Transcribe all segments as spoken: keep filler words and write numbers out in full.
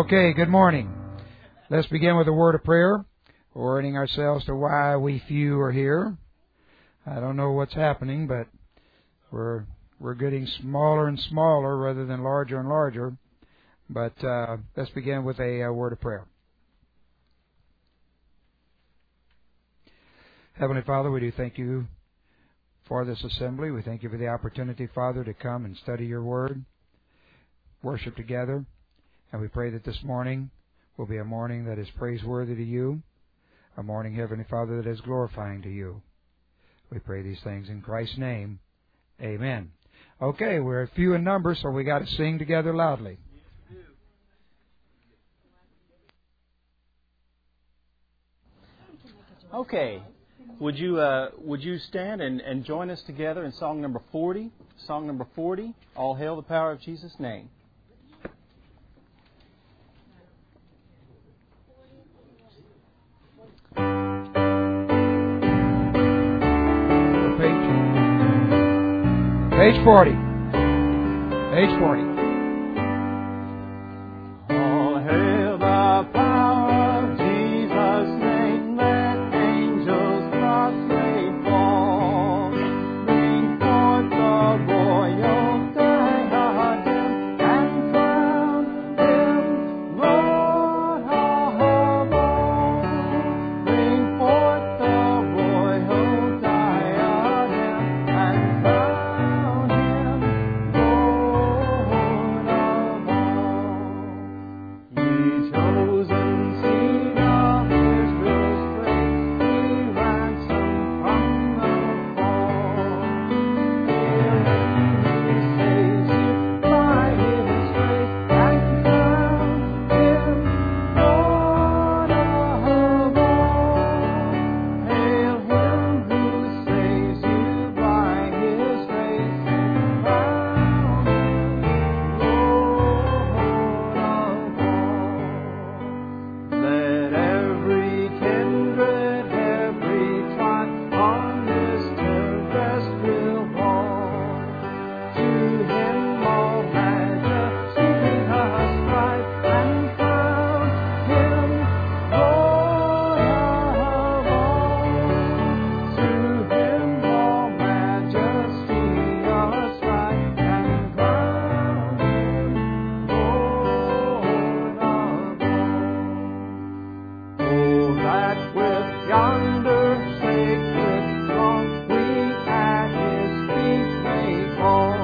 Okay, good morning. Let's begin with a word of prayer, orienting ourselves to why we few are here. I don't know what's happening, but we're we're getting smaller and smaller rather than larger and larger. But uh, let's begin with a, a word of prayer. Heavenly Father, we do thank you for this assembly. We thank you for the opportunity, Father, to come and study your word, worship together. And we pray that this morning will be a morning that is praiseworthy to you, a morning, Heavenly Father, that is glorifying to you. We pray these things in Christ's name. Amen. Okay, we're few in number, so we got to sing together loudly. Okay, would you uh, would you stand and, and join us together in song number forty? Song number forty, All Hail the Power of Jesus' Name. Page forty. Page forty. All hail the power of Jesus' name. Let angels prostrate fall. Bring forth the royal diadem and crown him Lord of all. Bring forth the royal diadem and crown him Lord of all. Ye chosen seed of Israel's race, ye ransomed from the fall. Hail him who saves you by his grace, and crown him Lord of all. Hail him who saves you by his grace, and crown him Lord of all. Let every kindred, every tribe on this terrestrial ball to him all majesty ascribe, and crown him Lord of all. To him all majesty ascribe, and crown him Lord of all. Oh, that with yonder sacred throng we at his feet may fall.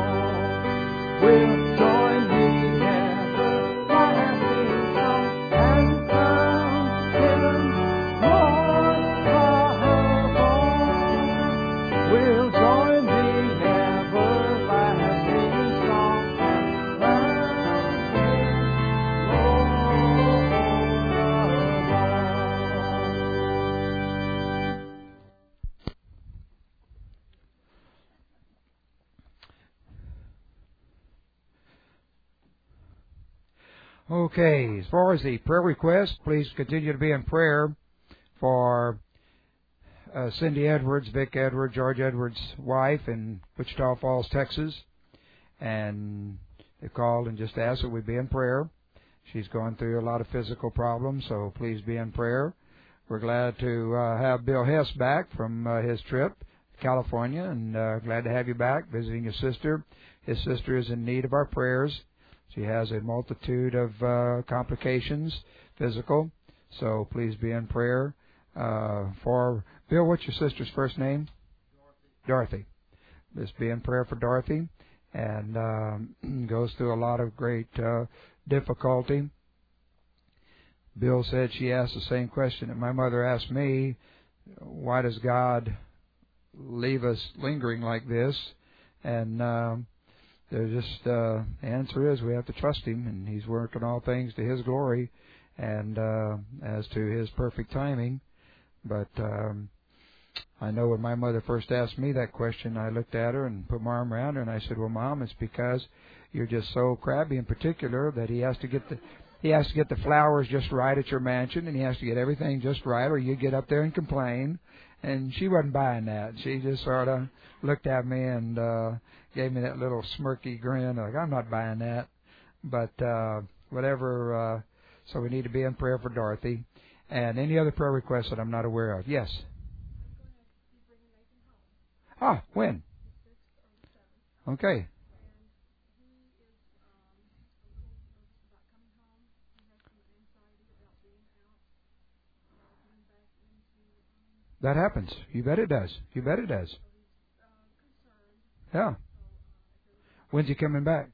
We'll join the everlasting song and crown him Lord of all. We'll join the everlasting song and crown him Lord of Okay, as far as the prayer request, please continue to be in prayer for uh, Cindy Edwards, Vic Edwards, George Edwards' wife in Wichita Falls, Texas. And they called and just asked that we be in prayer. She's going through a lot of physical problems, so please be in prayer. We're glad to uh, have Bill Hess back from uh, his trip to California, and uh, glad to have you back visiting his sister. His sister is in need of our prayers. She has a multitude of uh, complications, physical, so please be in prayer uh, for Bill. What's your sister's first name? Dorothy. Dorothy. Just be in prayer for Dorothy, and um, goes through a lot of great uh, difficulty. Bill said she asked the same question that my mother asked me: why does God leave us lingering like this? And um, There's just, uh, the answer is we have to trust Him, and He's working all things to His glory and uh, as to His perfect timing. But um, I know when my mother first asked me that question, I looked at her and put my arm around her, and I said, well, Mom, it's because you're just so crabby in particular that He has to get the He has to get the flowers just right at your mansion, and He has to get everything just right, or you get up there and complain. And she wasn't buying that. She just sort of looked at me and uh, gave me that little smirky grin, like, I'm not buying that. But uh, whatever uh, So we need to be in prayer for Dorothy. And any other prayer requests that I'm not aware of? Yes. Ah, when? Okay. That happens. You bet it does. You bet it does. Yeah. When's he coming back?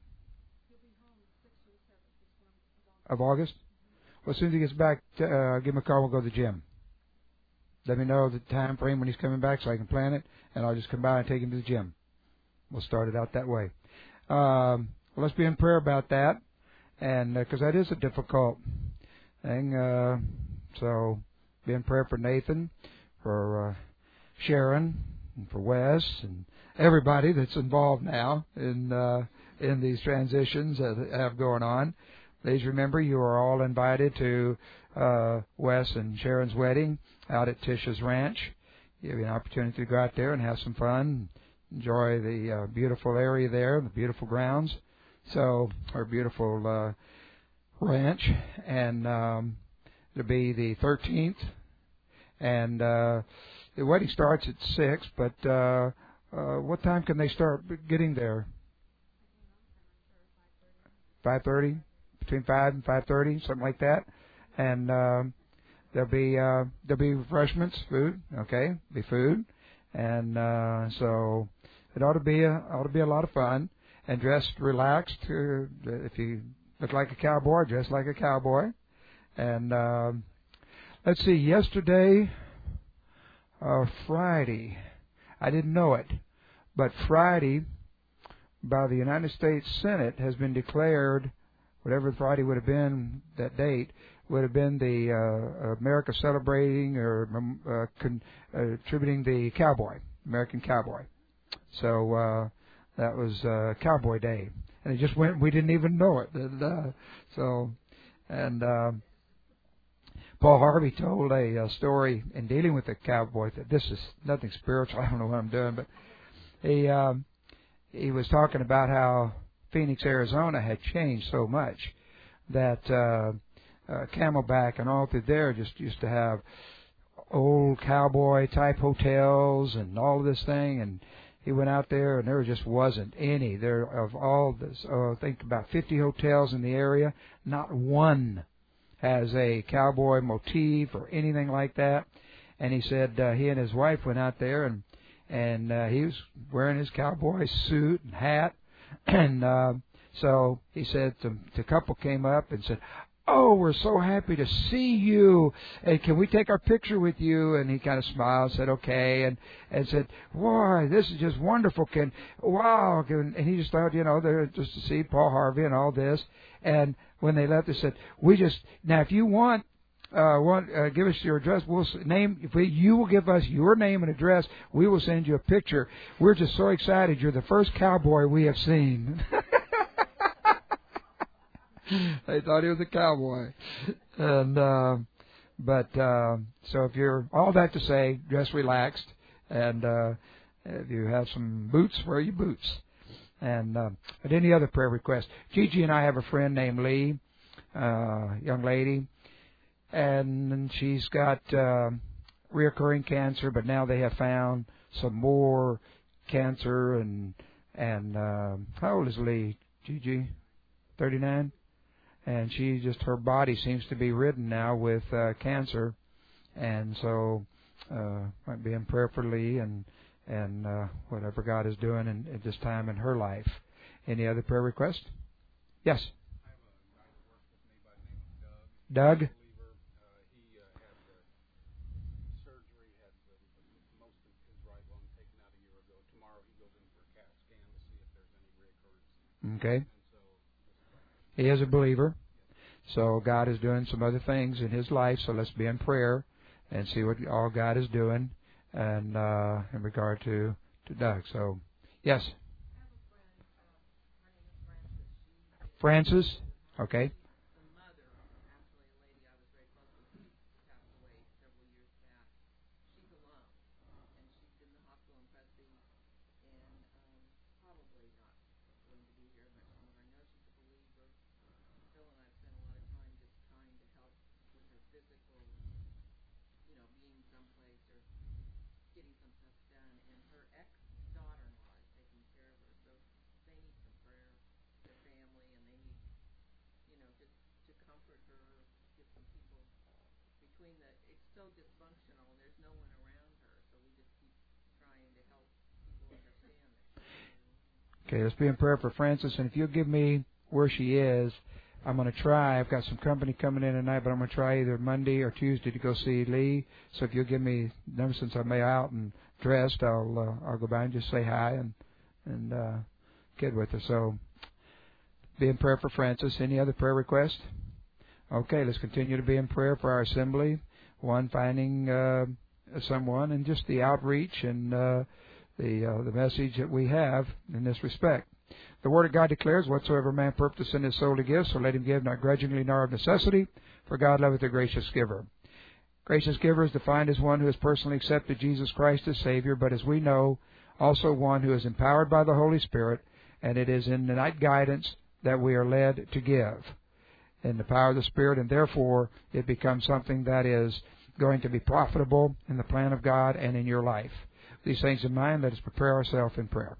Of August? Well, as soon as he gets back, uh, give him a call. We'll go to the gym. Let me know the time frame when he's coming back so I can plan it, and I'll just come by and take him to the gym. We'll start it out that way. Um, well, let's be in prayer about that, and because uh, that is a difficult thing. Uh, so be in prayer for Nathan, for uh, Sharon, and for Wes, and everybody that's involved now in uh, in these transitions that have going on. Please remember, you are all invited to uh, Wes and Sharon's wedding out at Tisha's Ranch. You have an opportunity to go out there and have some fun, enjoy the uh, beautiful area there, the beautiful grounds. So, our beautiful uh, ranch, and um, it'll be the thirteenth, and uh, the wedding starts at six. But uh, uh, what time can they start getting there? Five thirty. Between five and five thirty, something like that, and um, there'll be uh, there'll be refreshments, food, okay, be food, and uh, so it ought to be a ought to be a lot of fun, and dressed relaxed. Uh, if you look like a cowboy, dress like a cowboy, and uh, let's see, yesterday, uh, Friday, I didn't know it, but Friday, by the United States Senate, has been declared. Whatever Friday would have been, that date, would have been the uh, America celebrating or uh, con- uh, attributing the cowboy, American cowboy. So uh, that was uh, Cowboy Day. And it just went, we didn't even know it. And, uh, so, and uh, Paul Harvey told a, a story in dealing with the cowboy. That this is nothing spiritual. I don't know what I'm doing, but he uh, he was talking about how Phoenix, Arizona had changed so much that uh, uh, Camelback and all through there just used to have old cowboy type hotels and all of this thing. And he went out there and there just wasn't any. There of all this, uh, I think about fifty hotels in the area, not one has a cowboy motif or anything like that. And he said uh, he and his wife went out there and and uh, he was wearing his cowboy suit and hat. And uh, so he said, the, the couple came up and said, "Oh, we're so happy to see you. And can we take our picture with you?" And he kind of smiled, said, "Okay," and and said, "Why, this is just wonderful. Can wow!" Can, and he just thought, you know, they're just to see Paul Harvey and all this. And when they left, they said, "We just now, if you want." Uh, want, uh, give us your address. We'll name. If we, you will give us your name and address, we will send you a picture. We're just so excited. You're the first cowboy we have seen. They thought he was a cowboy, and uh, but uh, so if you're all that to say, dress relaxed, and uh, if you have some boots, wear your boots. And uh, but any other prayer request? Gigi and I have a friend named Lee, uh, young lady. And she's got uh, reoccurring cancer, but now they have found some more cancer. And and uh, how old is Lee? Gigi, thirty-nine, and she just her body seems to be ridden now with uh, cancer, and so uh, might be in prayer for Lee and and uh, whatever God is doing in, at this time in her life. Any other prayer requests? Yes. I have a guy that works with me by the name of Doug. Doug. Okay. He is a believer. So God is doing some other things in his life. So let's be in prayer and see what all God is doing and uh, in regard to, to Doug. So, yes. Francis. Okay. getting some stuff done, and her ex-daughter-in-law is taking care of her, so they need some prayer, their family, and they need, you know, just to comfort her, get some people between the, it's so dysfunctional, and there's no one around her, so we just keep trying to help people understand that she's Okay, let's be in prayer for Frances, and if you'll give me where she is, I'm going to try. I've got some company coming in tonight, but I'm going to try either Monday or Tuesday to go see Lee. So if you'll give me number, since I'm out and dressed, I'll uh, I'll go by and just say hi and and uh, get with her. So be in prayer for Frances. Any other prayer requests? Okay, let's continue to be in prayer for our assembly. One, finding uh, someone, and just the outreach and uh, the uh, the message that we have in this respect. The Word of God declares, whatsoever man purpose in his soul to give, so let him give, not grudgingly nor of necessity, for God loveth a gracious giver. Gracious giver is defined as one who has personally accepted Jesus Christ as Savior, but as we know, also one who is empowered by the Holy Spirit, and it is in that guidance that we are led to give, in the power of the Spirit, and therefore it becomes something that is going to be profitable in the plan of God and in your life. These things in mind, let us prepare ourselves in prayer.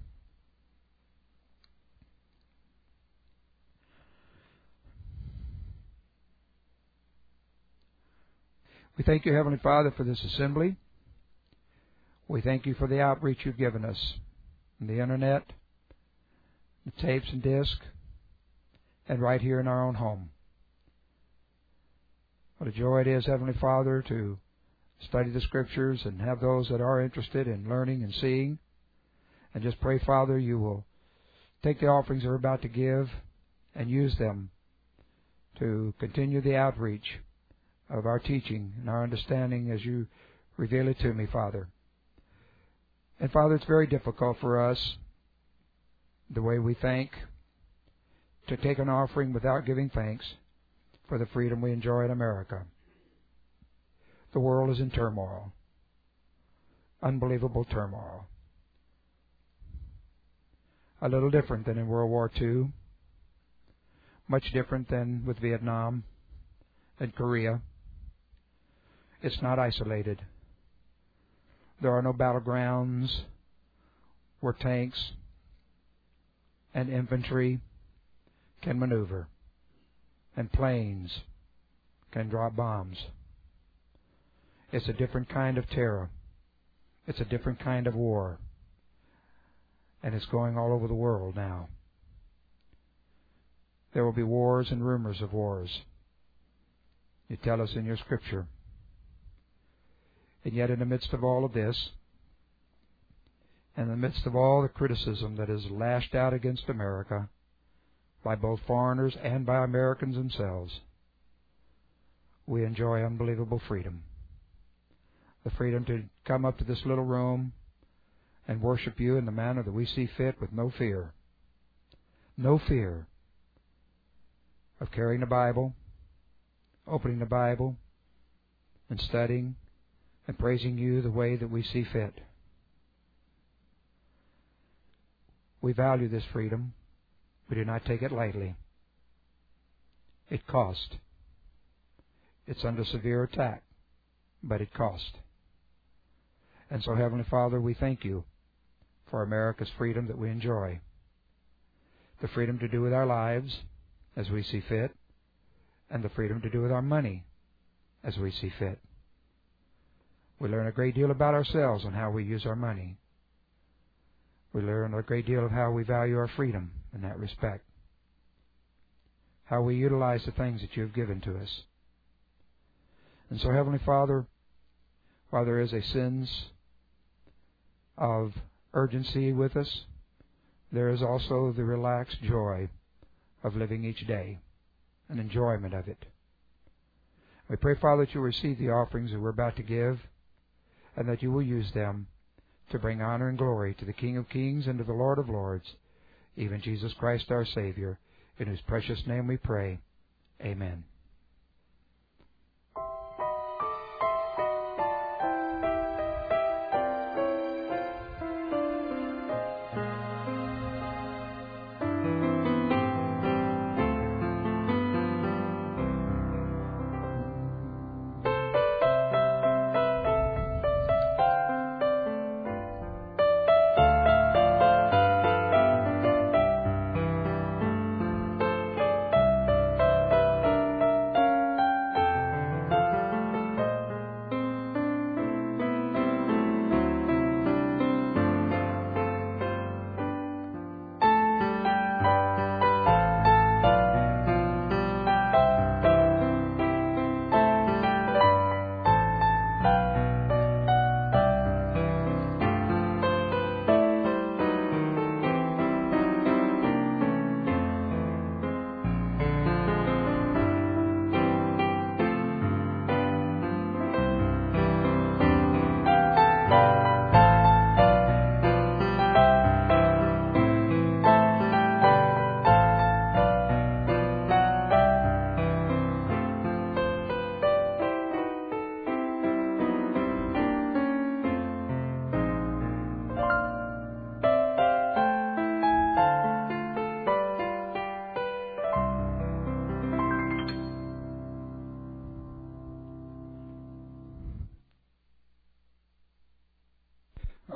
We thank you, Heavenly Father, for this assembly. We thank you for the outreach you've given us, and the Internet, the tapes and discs, and right here in our own home. What a joy it is, Heavenly Father, to study the Scriptures and have those that are interested in learning and seeing. And just pray, Father, you will take the offerings we're about to give and use them to continue the outreach of our teaching and our understanding as you reveal it to me, Father. And Father, it's very difficult for us, the way we think, to take an offering without giving thanks for the freedom we enjoy in America. The world is in turmoil, unbelievable turmoil. A little different than in World War Two, much different than with Vietnam and Korea. It's not isolated. There are no battlegrounds where tanks and infantry can maneuver, and planes can drop bombs. It's a different kind of terror. It's a different kind of war. And it's going all over the world now. There will be wars and rumors of wars. You tell us in your Scripture. And yet in the midst of all of this, in the midst of all the criticism that is lashed out against America by both foreigners and by Americans themselves, we enjoy unbelievable freedom. The freedom to come up to this little room and worship you in the manner that we see fit with no fear. No fear of carrying the Bible, opening the Bible, and studying and praising you the way that we see fit. We value this freedom. We do not take it lightly. It cost. It's under severe attack, but it cost. And so, Heavenly Father, we thank you for America's freedom that we enjoy. The freedom to do with our lives as we see fit, and the freedom to do with our money as we see fit. We learn a great deal about ourselves and how we use our money. We learn a great deal of how we value our freedom in that respect. How we utilize the things that you have given to us. And so, Heavenly Father, while there is a sense of urgency with us, there is also the relaxed joy of living each day, an enjoyment of it. We pray, Father, that you receive the offerings that we're about to give, and that you will use them to bring honor and glory to the King of Kings and to the Lord of Lords, even Jesus Christ our Savior, in whose precious name we pray. Amen.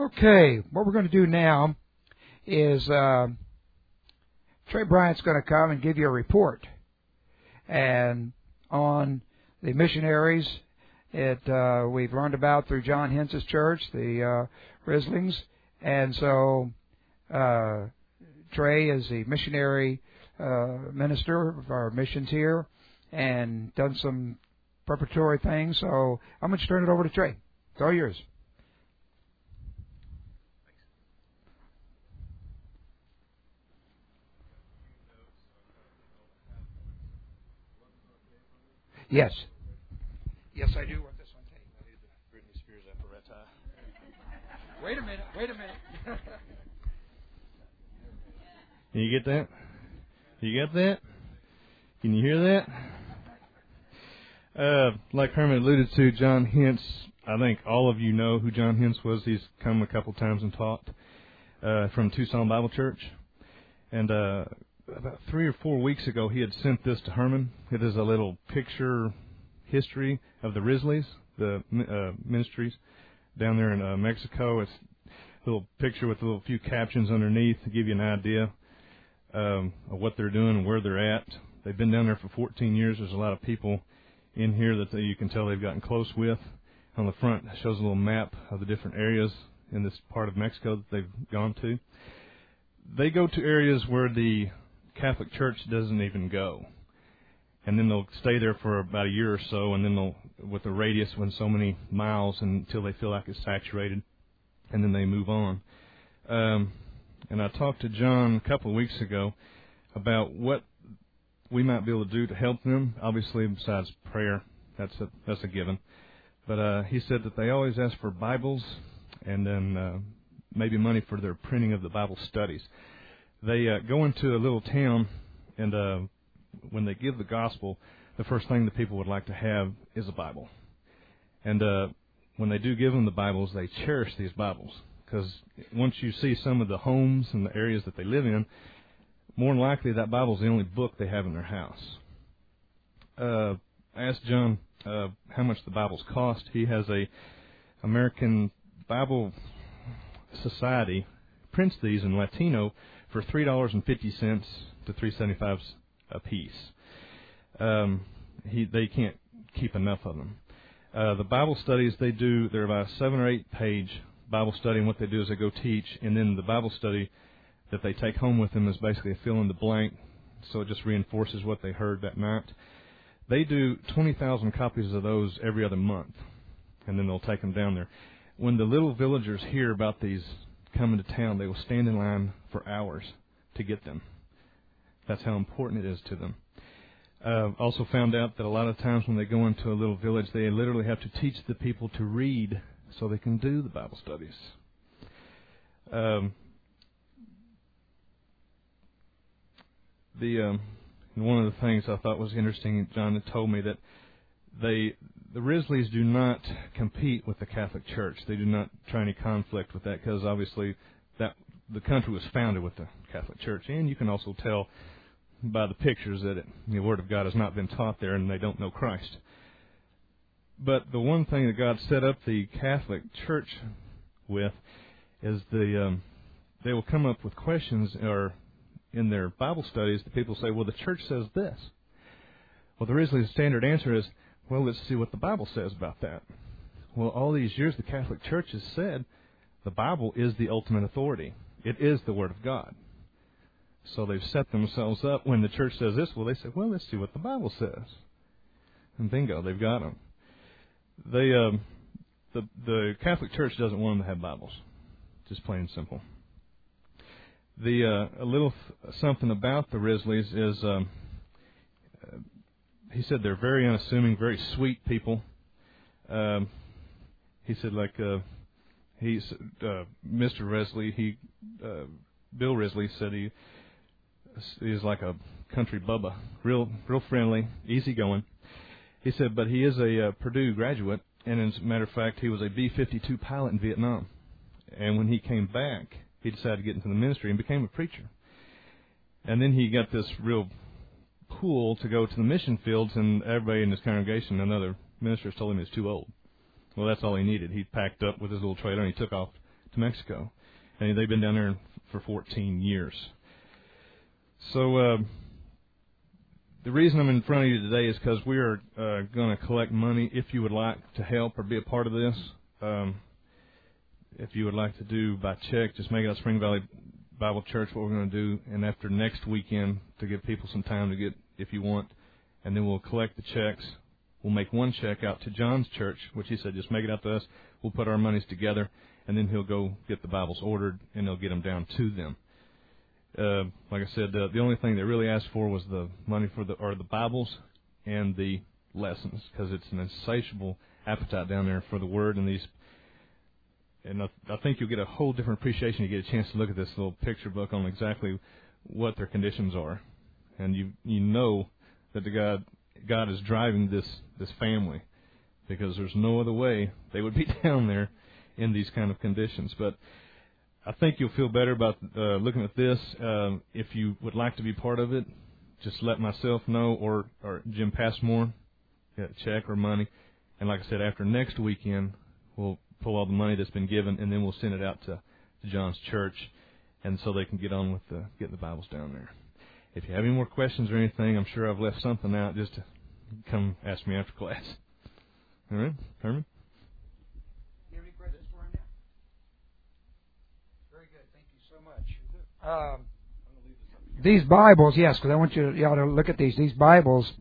Okay, what we're going to do now is uh, Trey Bryant's going to come and give you a report and on the missionaries it uh, we've learned about through John Hentz's church, the uh, Rislings, and so uh, Trey is the missionary uh, minister of our missions here and done some preparatory things. So I'm going to turn it over to Trey. It's all yours. Yes. Yes, I do want this one taken. I need the Britney Spears apparatus. Wait a minute. Wait a minute. Can you get that? You get that? Can you hear that? Uh, like Herman alluded to, John Hentz, I think all of you know who John Hentz was. He's come a couple times and taught uh, from Tucson Bible Church. And uh, about three or four weeks ago, he had sent this to Herman. It is a little picture history of the Risleys, the uh, ministries down there in uh, Mexico. It's a little picture with a little few captions underneath to give you an idea um, of what they're doing and where they're at. They've been down there for fourteen years. There's a lot of people in here that they, you can tell they've gotten close with. On the front, it shows a little map of the different areas in this part of Mexico that they've gone to. They go to areas where the Catholic Church doesn't even go. And then they'll stay there for about a year or so, and then they'll, with a radius when so many miles until they feel like it's saturated, and then they move on. Um, and I talked to John a couple of weeks ago about what we might be able to do to help them. Obviously, besides prayer, that's a that's a given. But uh, he said that they always ask for Bibles and then uh, maybe money for their printing of the Bible studies. They uh, go into a little town, and uh, when they give the gospel, the first thing the people would like to have is a Bible. And uh, when they do give them the Bibles, they cherish these Bibles. Because once you see some of the homes and the areas that they live in, more than likely that Bible is the only book they have in their house. Uh, I asked John uh, how much the Bibles cost. He has a American Bible Society, prints these in Latino for three dollars and fifty cents to three dollars and seventy-five cents a piece. Um, he, they can't keep enough of them. Uh, the Bible studies they do, they're about a seven or eight page Bible study, and what they do is they go teach, and then the Bible study that they take home with them is basically a fill in the blank, so it just reinforces what they heard that night. They do twenty thousand copies of those every other month, and then they'll take them down there. When the little villagers hear about these coming to town, they will stand in line for hours to get them. That's how important it is to them. Uh, also found out that a lot of times when they go into a little village, they literally have to teach the people to read so they can do the Bible studies. Um, the um, one of the things I thought was interesting, John had told me that they the Risleys do not compete with the Catholic Church. They do not try any conflict with that, because obviously that the country was founded with the Catholic Church, and you can also tell by the pictures that it, the Word of God has not been taught there, and they don't know Christ. But the one thing that God set up the Catholic Church with is the um, they will come up with questions, or in their Bible studies, the people say, well, the Church says this. Well, the Risley's standard answer is, well, let's see what the Bible says about that. Well, all these years the Catholic Church has said the Bible is the ultimate authority. It is the Word of God. So they've set themselves up. When the Church says this, well, they say, well, let's see what the Bible says. And bingo, they've got them. They, um, the, the Catholic Church doesn't want them to have Bibles. Just plain and simple. The uh, a little th- something about the Risleys is, um, uh, he said they're very unassuming, very sweet people. Um, he said, like, uh, he's uh, Mister Risley, he, uh, Bill Risley said he he's like a country bubba, real, real friendly, easygoing. He said, but he is a uh, Purdue graduate, and as a matter of fact, he was a B fifty-two pilot in Vietnam. And when he came back, he decided to get into the ministry and became a preacher. And then he got this real pull to go to the mission fields, and everybody in his congregation and other ministers told him he was too old. Well, that's all he needed. He packed up with his little trailer, and he took off to Mexico. And they've been down there for fourteen years. So uh, the reason I'm in front of you today is because we are uh, going to collect money. If you would like to help or be a part of this, um, if you would like to do by check, just make it out Spring Valley Bible Church what we're going to do. And after next weekend, to give people some time to get, if you want, and then we'll collect the checks. We'll make one check out to John's church, which he said, just make it out to us. We'll put our monies together, and then he'll go get the Bibles ordered, and they'll get them down to them. Uh, like I said, uh, the only thing they really asked for was the money for the or the Bibles and the lessons, because it's an insatiable appetite down there for the Word and these. And I, I think you'll get a whole different appreciation. You get a chance to look at this little picture book on exactly what their conditions are, and you you know that the God God is driving this this family, because there's no other way they would be down there in these kind of conditions. But I think you'll feel better about uh, looking at this. Uh, if you would like to be part of it, just let myself know, or, or Jim Passmore, get a check or money. And like I said, after next weekend, we'll pull all the money that's been given, and then we'll send it out to, to John's church, and so they can get on with the, getting the Bibles down there. If you have any more questions or anything, I'm sure I've left something out. Just to come ask me after class. All right, Herman? Um, these Bibles, yes, because I want you to, y'all to look at these. These Bibles,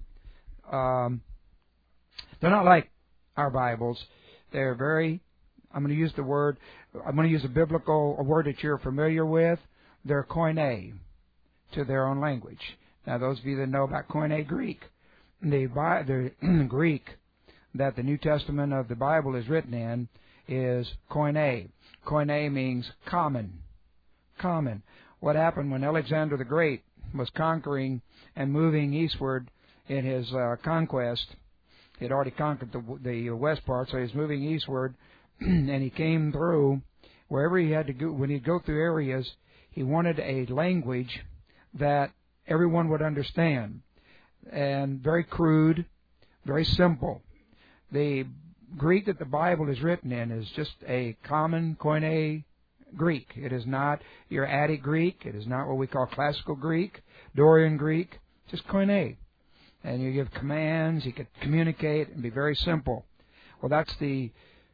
um, they're not like our Bibles. They're very, I'm going to use the word, I'm going to use a biblical a word that you're familiar with. They're Koine, to their own language. Now, those of you that know about Koine Greek, the, the Greek that the New Testament of the Bible is written in is Koine. Koine means common. Common. What happened when Alexander the Great was conquering and moving eastward in his uh, conquest? He had already conquered the, the west part, so he was moving eastward, and he came through wherever he had to go. When he'd go through areas, he wanted a language that everyone would understand, and very crude, very simple. The Greek that the Bible is written in is just a common Koine Greek. It is not your Attic Greek. It is not what we call classical Greek, Dorian Greek, just Koine. And you give commands, you can communicate and be very simple. Well, that's the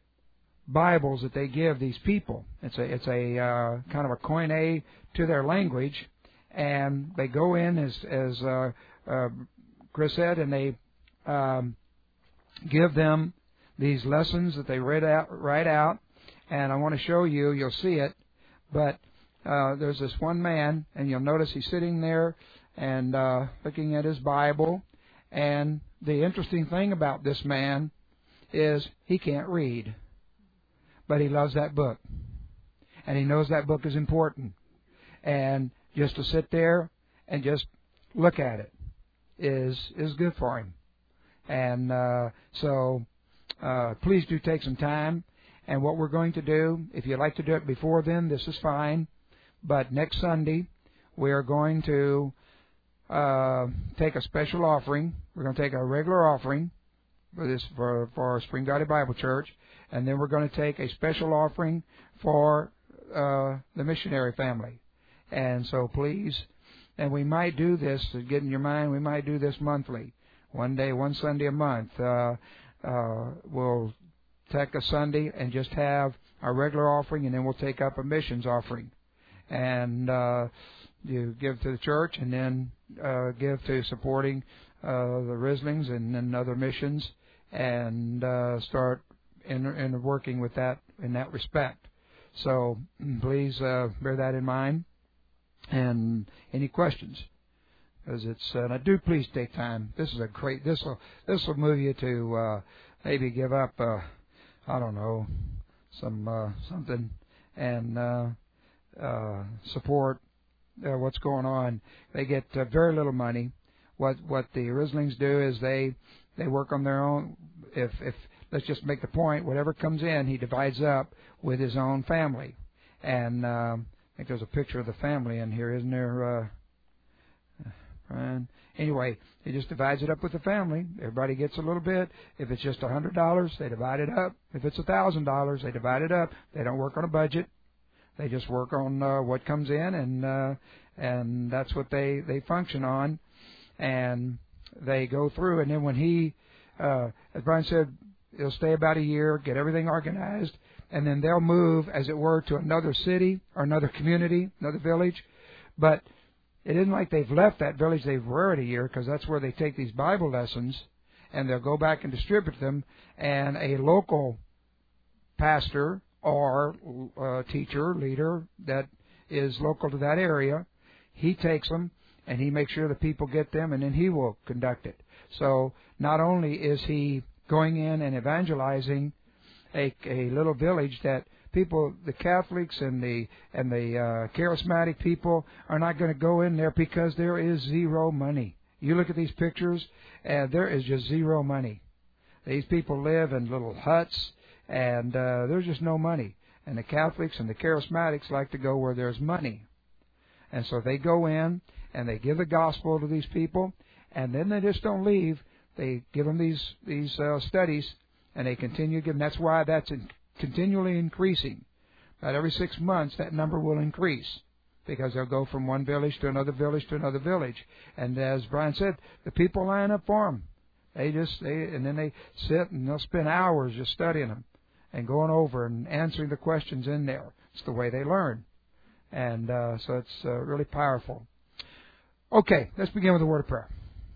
Bibles that they give these people. It's a it's a uh, kind of a Koine to their language, and they go in as as uh, uh, Chris said, and they um, give them these lessons that they read out, write out. And I want to show you, you'll see it, but uh, there's this one man, and you'll notice he's sitting there and uh, looking at his Bible. And the interesting thing about this man is he can't read, but he loves that book. And he knows that book is important. And just to sit there and just look at it is is good for him. And uh, so uh, please do take some time. And what we're going to do, if you'd like to do it before then, this is fine. But next Sunday, we are going to uh, take a special offering. We're going to take a regular offering for this for, for our Spring Valley Bible Church, and then we're going to take a special offering for uh, the missionary family. And so please, and we might do this, to get in your mind, we might do this monthly. One day, one Sunday a month. Uh, uh, we'll take a Sunday and just have our regular offering, and then we'll take up a missions offering. And uh, you give to the church, and then uh, give to supporting uh, the Rislings and then other missions, and uh, start in, in working with that in that respect. So please uh, bear that in mind. And any questions? Because it's uh, and I do please take time. This is a great. This will this will move you to uh, maybe give up. Uh, I don't know, some uh, something, and uh, uh, support uh, what's going on. They get uh, very little money. What what the Rislings do is they they work on their own. If if let's just make the point, whatever comes in, he divides up with his own family. And um, I think there's a picture of the family in here, isn't there? Uh, Brian? Anyway, he just divides it up with the family. Everybody gets a little bit. If it's just one hundred dollars, they divide it up. If it's one thousand dollars, they divide it up. They don't work on a budget. They just work on uh, what comes in, and uh, and that's what they, they function on. And they go through, and then when he, uh, as Brian said, he'll stay about a year, get everything organized, and then they'll move, as it were, to another city or another community, another village. But it isn't like they've left that village they were at a year, because that's where they take these Bible lessons, and they'll go back and distribute them, and a local pastor or uh, teacher, leader that is local to that area, he takes them, and he makes sure the people get them, and then he will conduct it. So not only is he going in and evangelizing a, a little village that people, the Catholics and the and the uh, charismatic people are not going to go in there because there is zero money. You look at these pictures, and there is just zero money. These people live in little huts, and uh, there's just no money. And the Catholics and the charismatics like to go where there's money. And so they go in, and they give the gospel to these people, and then they just don't leave. They give them these these uh, studies, and they continue to give them. That's why that's in, continually increasing. About every six months, that number will increase, because they'll go from one village to another village to another village. And as Brian said, the people line up for them. They just, they, and then they sit and they'll spend hours just studying them and going over and answering the questions in there. It's the way they learn. And uh, so it's uh, really powerful. Okay, let's begin with a word of prayer.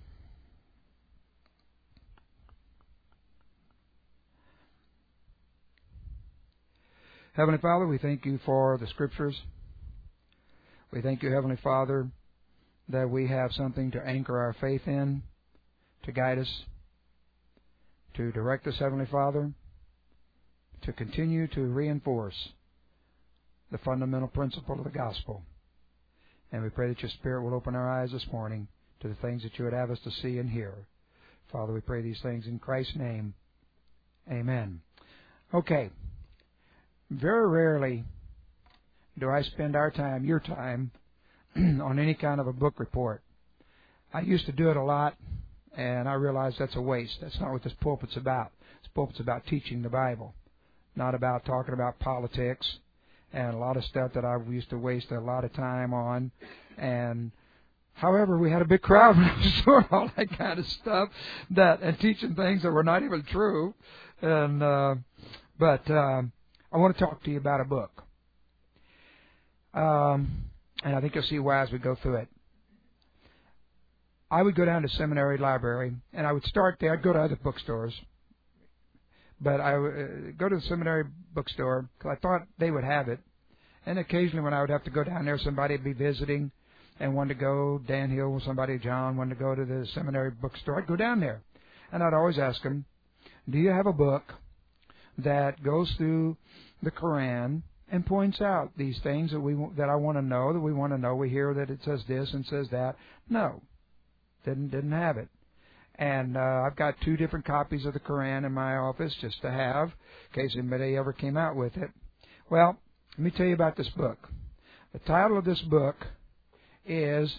Heavenly Father, we thank you for the Scriptures. We thank you, Heavenly Father, that we have something to anchor our faith in, to guide us, to direct us, Heavenly Father, to continue to reinforce the fundamental principle of the gospel. And we pray that your Spirit will open our eyes this morning to the things that you would have us to see and hear. Father, we pray these things in Christ's name. Amen. Okay. Very rarely do I spend our time, your time, on any kind of a book report. I used to do it a lot, and I realized that's a waste. That's not what this pulpit's about. This pulpit's about teaching the Bible, not about talking about politics and a lot of stuff that I used to waste a lot of time on. And however, we had a big crowd when I was doing all that kind of stuff, that and teaching things that were not even true. And uh, but uh, I want to talk to you about a book, um, and I think you'll see why as we go through it. I would go down to seminary library, and I would start there. I'd go to other bookstores, but I would uh, go to the seminary bookstore because I thought they would have it. And occasionally when I would have to go down there, somebody would be visiting and wanted to go, Dan Hill or somebody, John, wanted to go to the seminary bookstore. I'd go down there, and I'd always ask them, do you have a book that goes through the Quran and points out these things that we that I want to know, that we want to know? We hear that it says this and says that. No, didn't didn't have it. And uh, I've got two different copies of the Quran in my office just to have, in case anybody ever came out with it. Well, let me tell you about this book. The title of this book is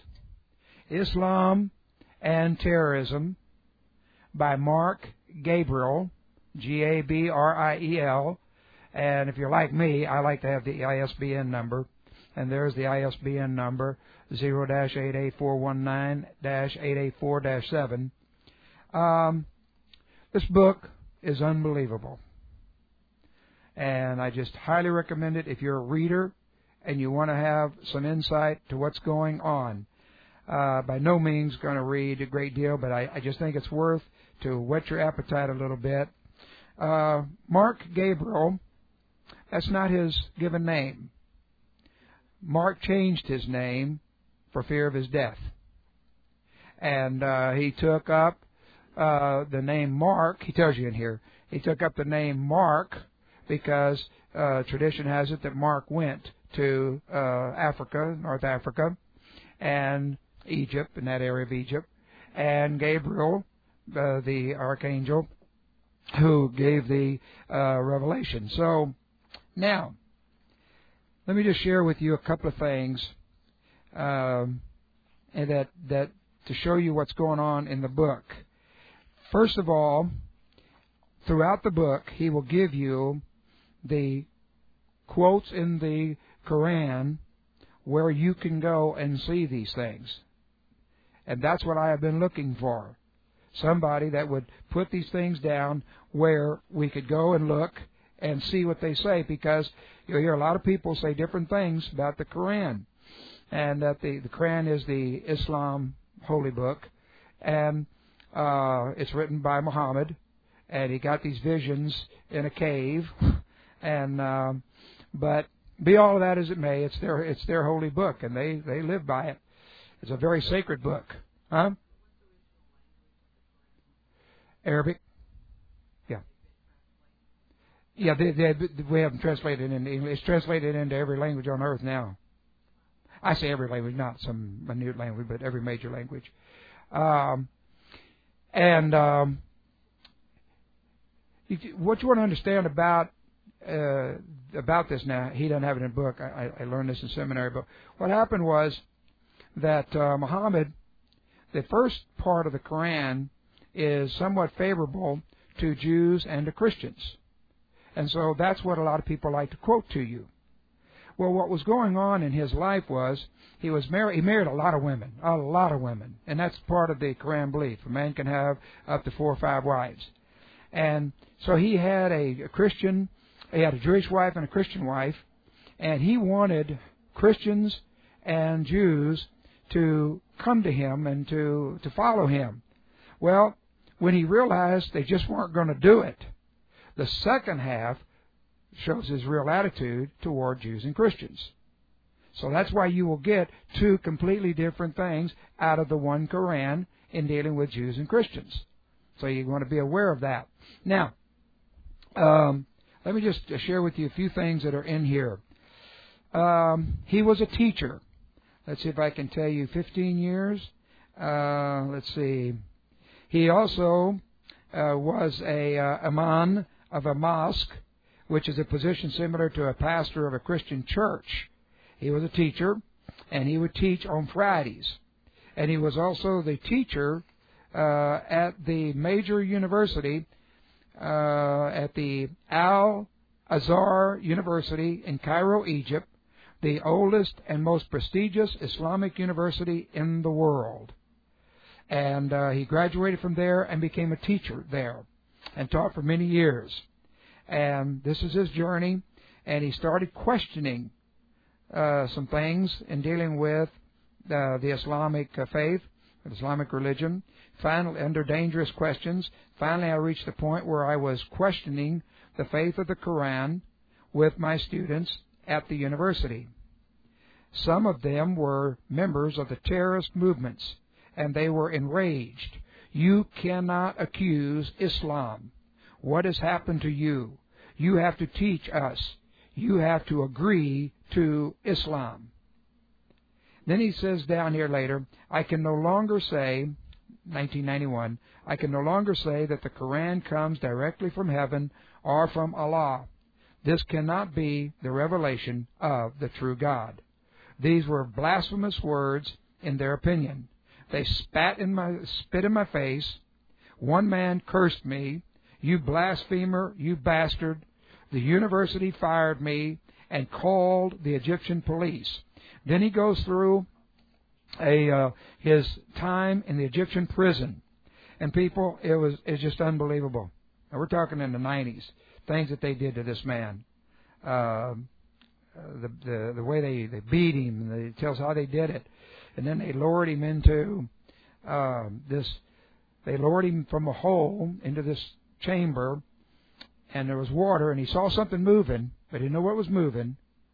Islam and Terrorism by Mark Gabriel, G A B R I E L. And if you're like me, I like to have the I S B N number. And there's the I S B N number, zero dash eight eight four one nine dash eight eight four dash seven. Um, this book is unbelievable. And I just highly recommend it if you're a reader and you want to have some insight to what's going on. Uh, by no means going to read a great deal, but I, I just think it's worth to whet your appetite a little bit. Uh, Mark Gabriel, that's not his given name. Mark changed his name for fear of his death. And uh, he took up uh, the name Mark. He tells you in here, he took up the name Mark because uh, tradition has it that Mark went to uh, Africa, North Africa, and Egypt, in that area of Egypt, and Gabriel, uh, the archangel, who gave the uh, revelation. So, now, let me just share with you a couple of things um, and that that to show you what's going on in the book. First of all, throughout the book, he will give you the quotes in the Quran where you can go and see these things. And that's what I have been looking for. Somebody that would put these things down where we could go and look and see what they say, because you hear a lot of people say different things about the Quran, and that the, the Quran is the Islam holy book, and uh, it's written by Muhammad, and he got these visions in a cave, and uh, but be all of that as it may, it's their it's their holy book, and they, they live by it. It's a very sacred book. Huh? Arabic? Yeah. Yeah, they, they, we haven't translated it into English. It's translated into every language on earth now. I say every language, not some minute language, but every major language. Um, and um, what you want to understand about uh, about this now, he doesn't have it in a book. I, I learned this in seminary. But what happened was that uh, Muhammad, the first part of the Quran, is somewhat favorable to Jews and to Christians. And so that's what a lot of people like to quote to you. Well, what was going on in his life was he was married. He married a lot of women, a lot of women, and that's part of the Quran belief. A man can have up to four or five wives, and so he had a, a Christian, he had a Jewish wife and a Christian wife, and he wanted Christians and Jews to come to him and to to follow him. Well, when he realized they just weren't going to do it, the second half shows his real attitude toward Jews and Christians. So that's why you will get two completely different things out of the one Quran in dealing with Jews and Christians. So you want to be aware of that. Now, um, let me just share with you a few things that are in here. Um, he was a teacher. Let's see if I can tell you fifteen years. Uh, let's see. He also uh, was a uh, imam of a mosque, which is a position similar to a pastor of a Christian church. He was a teacher, and he would teach on Fridays. And he was also the teacher uh, at the major university, uh, at the Al-Azhar University in Cairo, Egypt, the oldest and most prestigious Islamic university in the world. And uh, he graduated from there and became a teacher there and taught for many years. And this is his journey, and he started questioning uh, some things in dealing with uh, the Islamic uh, faith, the Islamic religion. Finally, under dangerous questions, finally I reached the point where I was questioning the faith of the Quran with my students at the university. Some of them were members of the terrorist movements, and they were enraged. You cannot accuse Islam. What has happened to you? You have to teach us. You have to agree to Islam. Then he says down here later, I can no longer say, nineteen ninety-one, I can no longer say that the Quran comes directly from heaven or from Allah. This cannot be the revelation of the true God. These were blasphemous words in their opinion. They spat in my, spit in my face. One man cursed me. You blasphemer, you bastard. The university fired me and called the Egyptian police. Then he goes through a uh, his time in the Egyptian prison. And people, it was it's just unbelievable. Now, we're talking in the nineties, things that they did to this man. Uh, the, the the way they, they beat him, and it tells how they did it. And then they lowered him into uh, this, they lowered him from a hole into this chamber, and there was water, and he saw something moving, but he didn't know what was moving.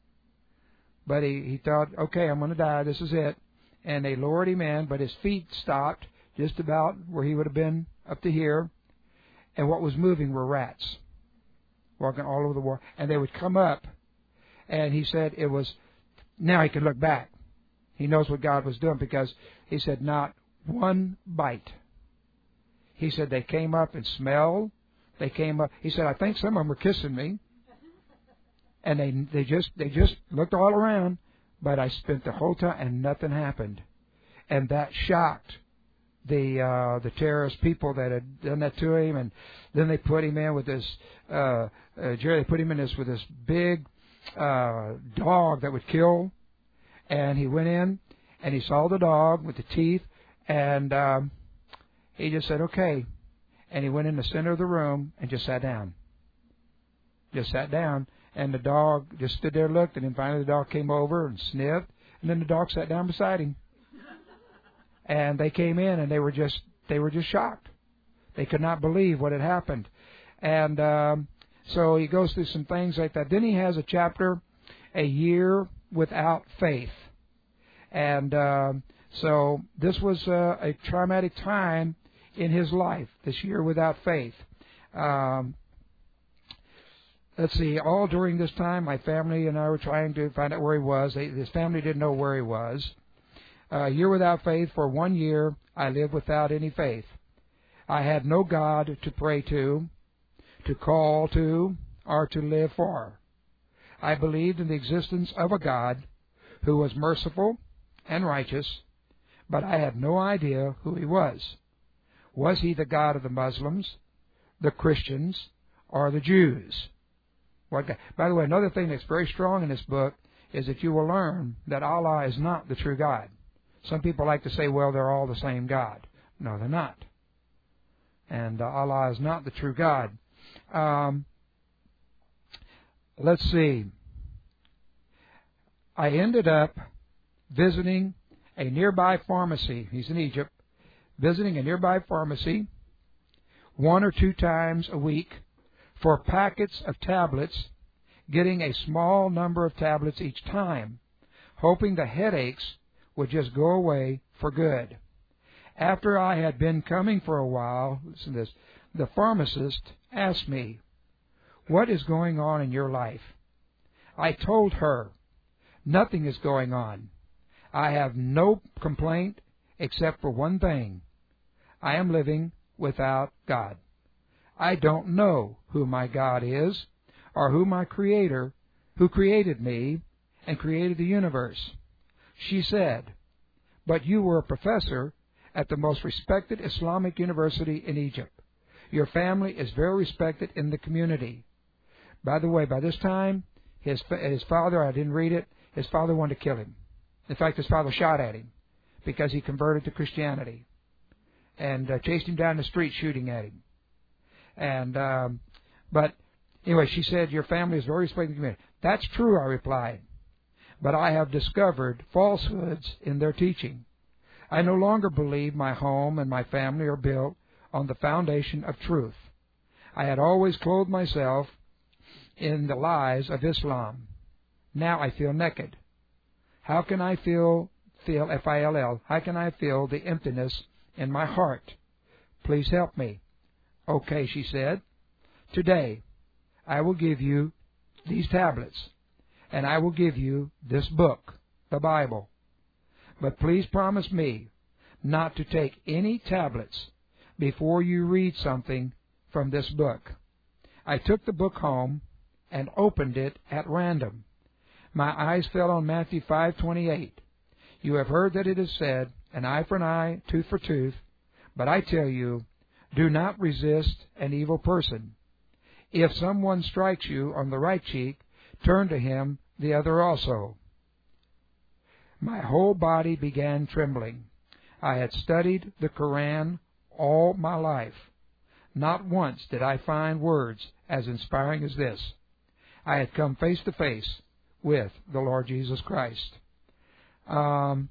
But he, he thought, okay, I'm going to die, this is it. And they lowered him in, but his feet stopped just about where he would have been up to here. And what was moving were rats walking all over the wall. And they would come up, and he said it was, now he could look back. He knows what God was doing, because he said not one bite. He said they came up and smelled. They came up. He said, I think some of them were kissing me. And they they just they just looked all around. But I spent the whole time and nothing happened. And that shocked the uh, the terrorist people that had done that to him. And then they put him in with this, uh, uh, Jerry, they put him in this with this big uh, dog that would kill, and he went in and he saw the dog with the teeth, and um, he just said, okay. And he went in the center of the room and just sat down. Just sat down, and the dog just stood there and looked, and then finally the dog came over and sniffed, and then the dog sat down beside him. And they came in, and they were just they were just shocked. They could not believe what had happened. And um, so he goes through some things like that. Then he has a chapter, A Year Without Faith. And um, so this was uh, a traumatic time in his life, this year without faith. Um, let's see, all during this time, my family and I were trying to find out where he was. They, his family didn't know where he was. A uh, year without faith, for one year, I lived without any faith. I had no God to pray to, to call to, or to live for. I believed in the existence of a God who was merciful and righteous, but I had no idea who he was. Was he the God of the Muslims, the Christians, or the Jews? What God? By the way, another thing that's very strong in this book is that you will learn that Allah is not the true God. Some people like to say, well, they're all the same God. No, they're not. And uh, Allah is not the true God. Um, let's see. I ended up visiting a nearby pharmacy. He's in Egypt. Visiting a nearby pharmacy one or two times a week for packets of tablets, getting a small number of tablets each time, hoping the headaches would just go away for good. After I had been coming for a while, listen to this, the pharmacist asked me, "What is going on in your life?" I told her, "Nothing is going on. I have no complaint except for one thing. I am living without God. I don't know who my God is or who my Creator, who created me and created the universe." She said, "But you were a professor at the most respected Islamic university in Egypt. Your family is very respected in the community." By the way, by this time, his his father, I didn't read it, his father wanted to kill him. In fact, his father shot at him because he converted to Christianity and uh, chased him down the street shooting at him. And um, but anyway, she said, "Your family is very respected in the community." "That's true," I replied, "but I have discovered falsehoods in their teaching. I no longer believe my home and my family are built on the foundation of truth. I had always clothed myself in the lies of Islam. Now I feel naked. How can I feel, feel, F I L L, how can I feel the emptiness in my heart? Please help me." "Okay," she said. "Today I will give you these tablets, and I will give you this book, the Bible. But please promise me not to take any tablets before you read something from this book." I took the book home and opened it at random. My eyes fell on Matthew five twenty-eight. "You have heard that it is said, an eye for an eye, tooth for tooth. But I tell you, do not resist an evil person. If someone strikes you on the right cheek, turn to him the other also." My whole body began trembling. I had studied the Quran all my life. Not once did I find words as inspiring as this. I had come face to face with the Lord Jesus Christ. Um,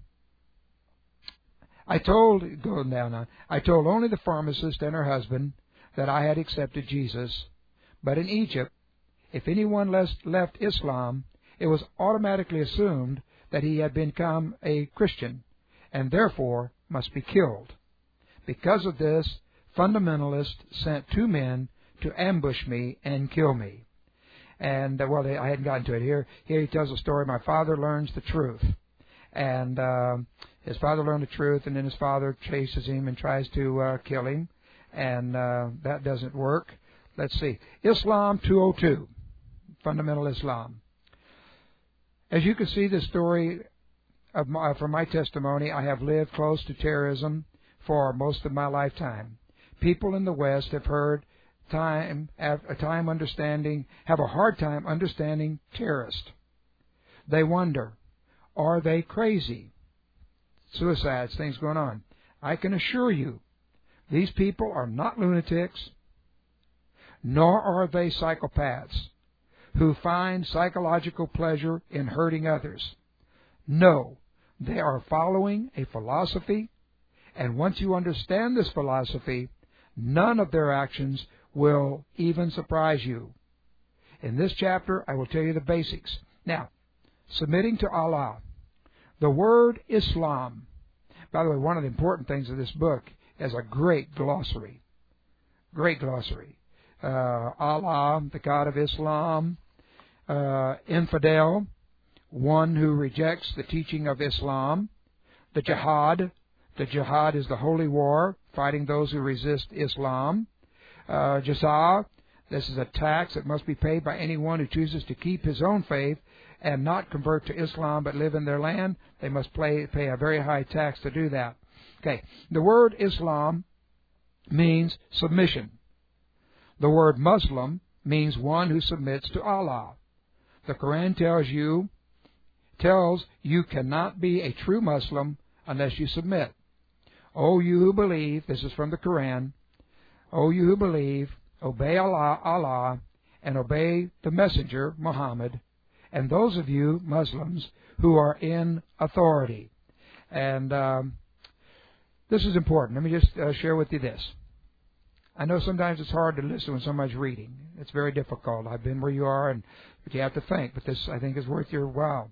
I told, go down now, I told only the pharmacist and her husband that I had accepted Jesus. But in Egypt, if anyone left Islam, it was automatically assumed that he had become a Christian and therefore must be killed. Because of this, fundamentalists sent two men to ambush me and kill me. And, uh, well, they, I hadn't gotten to it here. Here he tells a story. My father learns the truth. And uh, his father learned the truth, and then his father chases him and tries to uh, kill him. And uh, that doesn't work. Let's see. Islam two oh two, fundamental Islam. As you can see, the story of my, from my testimony, I have lived close to terrorism for most of my lifetime. People in the West have heard time, have a time understanding, have a hard time understanding terrorists. They wonder, are they crazy? Suicides, things going on. I can assure you, these people are not lunatics, nor are they psychopaths who find psychological pleasure in hurting others. No, they are following a philosophy, and once you understand this philosophy, none of their actions will even surprise you. In this chapter, I will tell you the basics. Now, submitting to Allah. The word Islam, by the way, one of the important things of this book is a great glossary. Great glossary. Uh, Allah, the God of Islam, uh, infidel, one who rejects the teaching of Islam, the jihad. The jihad is the holy war, fighting those who resist Islam. Uh, Jaza, this is a tax that must be paid by anyone who chooses to keep his own faith and not convert to Islam but live in their land. They must pay, pay a very high tax to do that. Okay, the word Islam means submission. The word Muslim means one who submits to Allah. The Quran tells you, tells you cannot be a true Muslim unless you submit. O you who believe, this is from the Quran, O you who believe, obey Allah, Allah, and obey the Messenger, Muhammad, and those of you Muslims who are in authority. And um, this is important. Let me just uh, share with you this. I know sometimes it's hard to listen when somebody's reading. It's very difficult. I've been where you are, and but you have to think. But this, I think, is worth your while.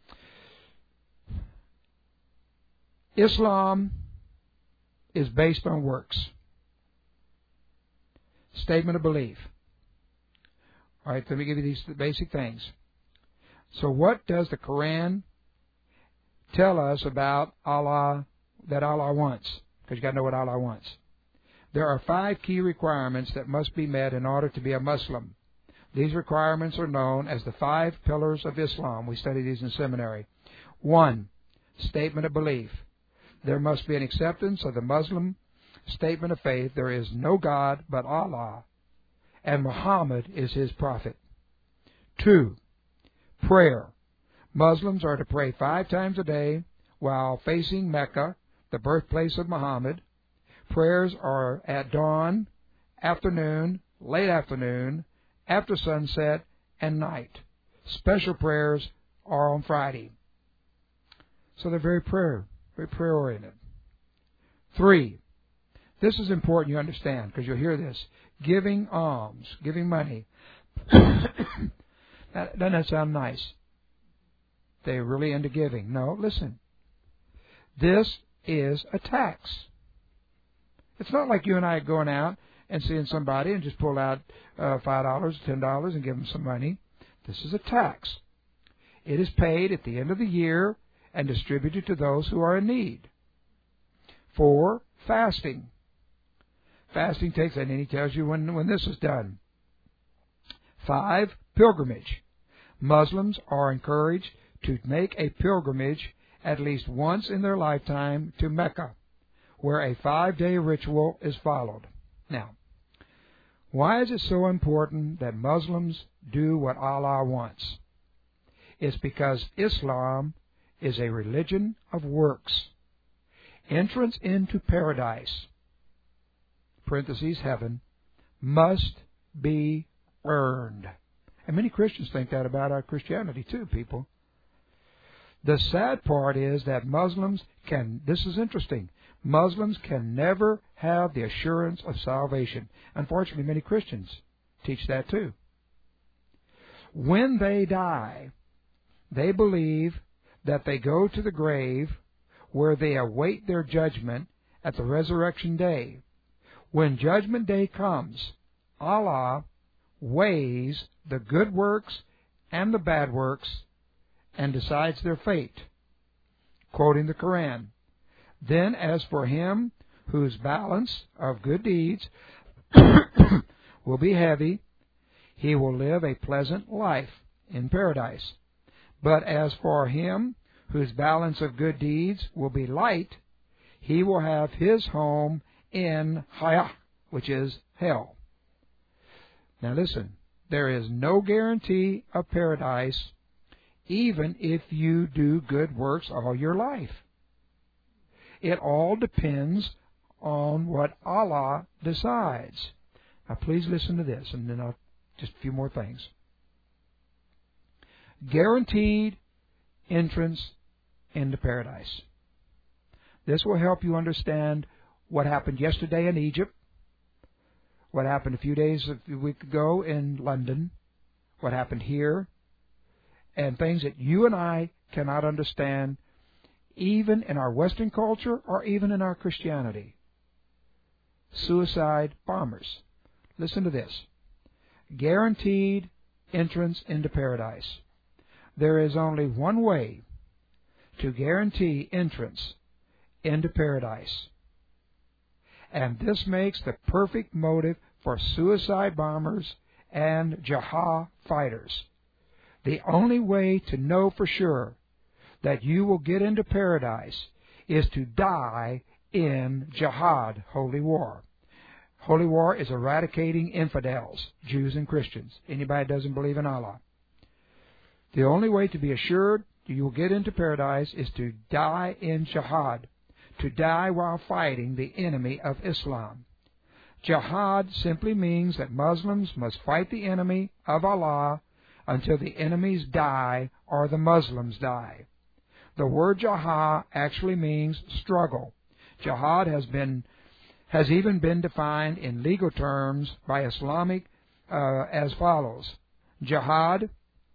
Islam is based on works. Statement of belief. All right, let me give you these basic things. So what does the Quran tell us about Allah, that Allah wants? Because you've got to know what Allah wants. There are five key requirements that must be met in order to be a Muslim. These requirements are known as the five pillars of Islam. We study these in seminary. One, statement of belief. There must be an acceptance of the Muslim statement of faith. There is no God but Allah, and Muhammad is his prophet. Two, prayer. Muslims are to pray five times a day while facing Mecca, the birthplace of Muhammad. Prayers are at dawn, afternoon, late afternoon, after sunset, and night. Special prayers are on Friday. So they're very prayer, very prayer-oriented. Three, this is important you understand, because you'll hear this. Giving alms, giving money. that, doesn't that sound nice? They're really into giving. No, listen. This is a tax. It's not like you and I going out and seeing somebody and just pull out uh, five dollars, ten dollars and give them some money. This is a tax. It is paid at the end of the year and distributed to those who are in need. Four, fasting. Fasting takes, and he tells you when, when this is done. Five, pilgrimage. Muslims are encouraged to make a pilgrimage at least once in their lifetime to Mecca, where a five-day ritual is followed. Now, why is it so important that Muslims do what Allah wants? It's because Islam is a religion of works. Entrance into paradise, parentheses, heaven, must be earned. And many Christians think that about our Christianity too, people. The sad part is that Muslims can, this is interesting, Muslims can never have the assurance of salvation. Unfortunately, many Christians teach that too. When they die, they believe that they go to the grave where they await their judgment at the resurrection day. When judgment day comes, Allah weighs the good works and the bad works and decides their fate. Quoting the Quran, then as for him whose balance of good deeds will be heavy, he will live a pleasant life in paradise. But as for him whose balance of good deeds will be light, he will have his home in Hayah, which is hell. Now listen, there is no guarantee of paradise even if you do good works all your life. It all depends on what Allah decides. Now please listen to this, and then I'll just a few more things. Guaranteed entrance into paradise. This will help you understand what happened yesterday in Egypt, what happened a few days, a week ago in London, what happened here, and things that you and I cannot understand even in our Western culture or even in our Christianity. Suicide bombers. Listen to this. Guaranteed entrance into paradise. There is only one way to guarantee entrance into paradise. And this makes the perfect motive for suicide bombers and jihad fighters. The only way to know for sure that you will get into paradise is to die in jihad, holy war. Holy war is eradicating infidels, Jews and Christians, anybody that doesn't believe in Allah. The only way to be assured you will get into paradise is to die in jihad, to die while fighting the enemy of Islam. Jihad simply means that Muslims must fight the enemy of Allah until the enemies die or the Muslims die. The word jihad actually means struggle. Jihad has been has even been defined in legal terms by Islamic uh, as follows. Jihad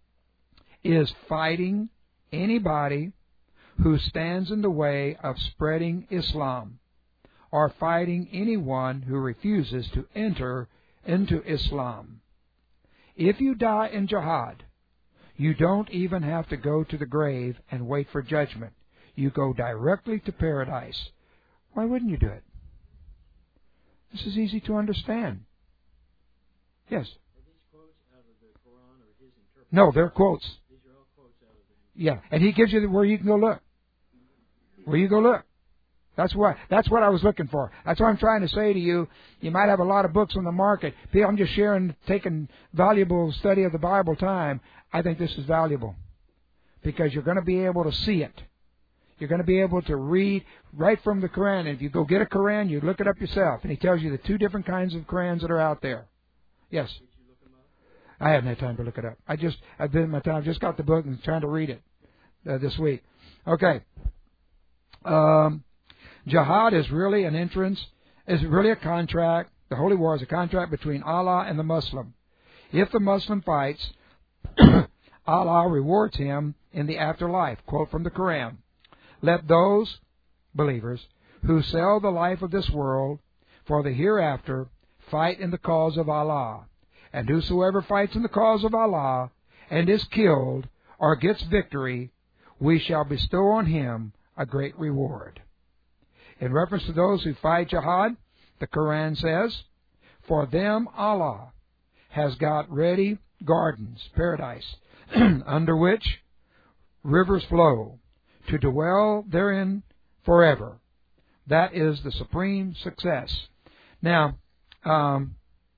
is fighting anybody who stands in the way of spreading Islam, or fighting anyone who refuses to enter into Islam. If you die in jihad, you don't even have to go to the grave and wait for judgment. You go directly to paradise. Why wouldn't you do it? This is easy to understand. Yes? Are these quotes out of the Quran or his interpretation? No, they're quotes. These are all quotes out of the... Yeah, and he gives you where you can go look. Where you go look. That's what that's what I was looking for. That's what I'm trying to say to you. You might have a lot of books on the market. I'm just sharing, taking valuable study of the Bible time. I think this is valuable because you're going to be able to see it. You're going to be able to read right from the Quran. And if you go get a Quran, you look it up yourself, and he tells you the two different kinds of Qurans that are out there. Yes. Did you look them up? I haven't had time to look it up. I just I've been my time. I've just got the book and trying to read it uh, this week. Okay. Um. Jihad is really an entrance, is really a contract. The Holy War is a contract between Allah and the Muslim. If the Muslim fights, Allah rewards him in the afterlife. Quote from the Quran. Let those believers who sell the life of this world for the hereafter fight in the cause of Allah. And whosoever fights in the cause of Allah and is killed or gets victory, we shall bestow on him a great reward. In reference to those who fight jihad, the Quran says, for them Allah has got ready gardens, paradise, under which rivers flow, to dwell therein forever. That is the supreme success. Now, um,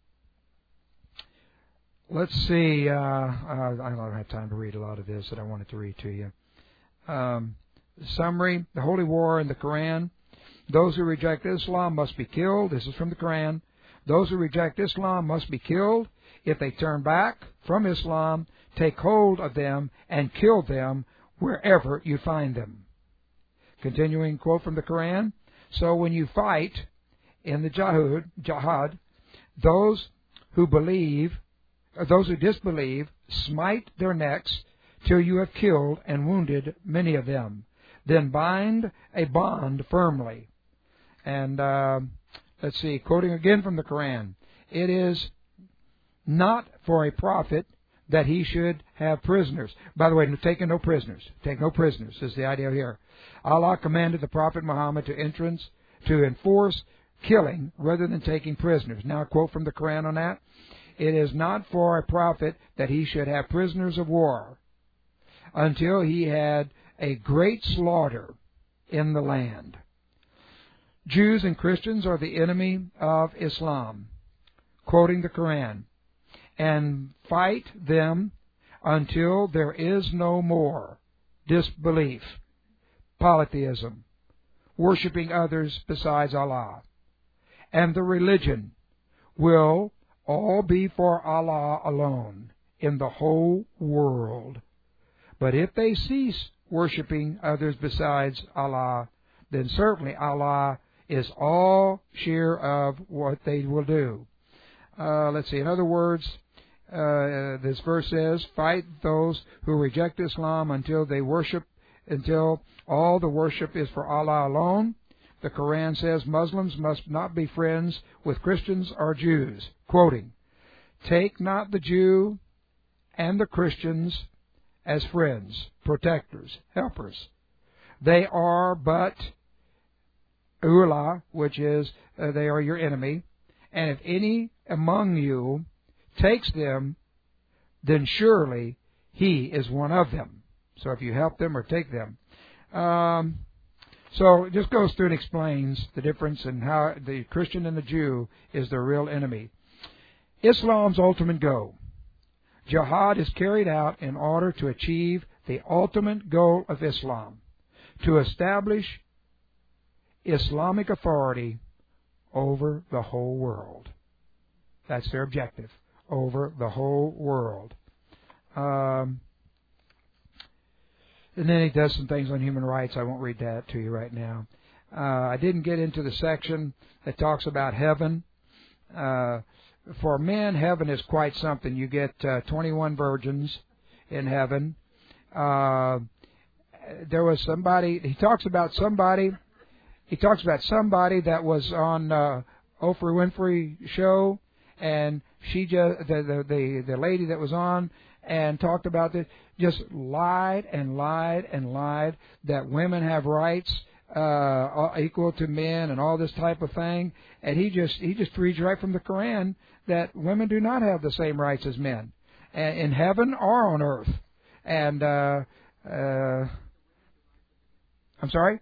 let's see. Uh, I don't have time to read a lot of this that I wanted to read to you. Um, summary, the Holy War in the Quran. Those who reject Islam must be killed. This is from the Quran. Those who reject Islam must be killed. If they turn back from Islam, take hold of them and kill them wherever you find them. Continuing quote from the Quran. So when you fight in the jihad, jihad, those who believe, or those who disbelieve, smite their necks till you have killed and wounded many of them. Then bind a bond firmly. And uh, let's see, quoting again from the Quran, it is not for a prophet that he should have prisoners. By the way, taking no prisoners. Take no prisoners is the idea here. Allah commanded the Prophet Muhammad to entrance, to enforce killing rather than taking prisoners. Now a quote from the Quran on that. It is not for a prophet that he should have prisoners of war until he had a great slaughter in the land. Jews and Christians are the enemy of Islam. Quoting the Quran, and fight them until there is no more disbelief, polytheism, worshiping others besides Allah. And the religion will all be for Allah alone in the whole world. But if they cease worshiping others besides Allah, then certainly Allah is all share of what they will do. Uh, let's see, in other words, uh, this verse says, fight those who reject Islam until they worship, until all the worship is for Allah alone. The Quran says Muslims must not be friends with Christians or Jews. Quoting, take not the Jew and the Christians as friends, protectors, helpers. They are but Ula, which is, uh, they are your enemy. And if any among you takes them, then surely he is one of them. So if you help them or take them. Um, so it just goes through and explains the difference in how the Christian and the Jew is their real enemy. Islam's ultimate goal. Jihad is carried out in order to achieve the ultimate goal of Islam, to establish Islamic authority over the whole world. That's their objective, over the whole world. Um, and then he does some things on human rights. I won't read that to you right now. Uh, I didn't get into the section that talks about heaven. Uh, for men, heaven is quite something. You get uh, twenty-one virgins in heaven. Uh, there was somebody, he talks about somebody, he talks about somebody that was on uh, Oprah Winfrey show, and she just, the, the, the, the lady that was on and talked about this, just lied and lied and lied that women have rights uh, equal to men and all this type of thing. And he just he just reads right from the Quran that women do not have the same rights as men, in heaven or on earth. And uh, uh, I'm sorry.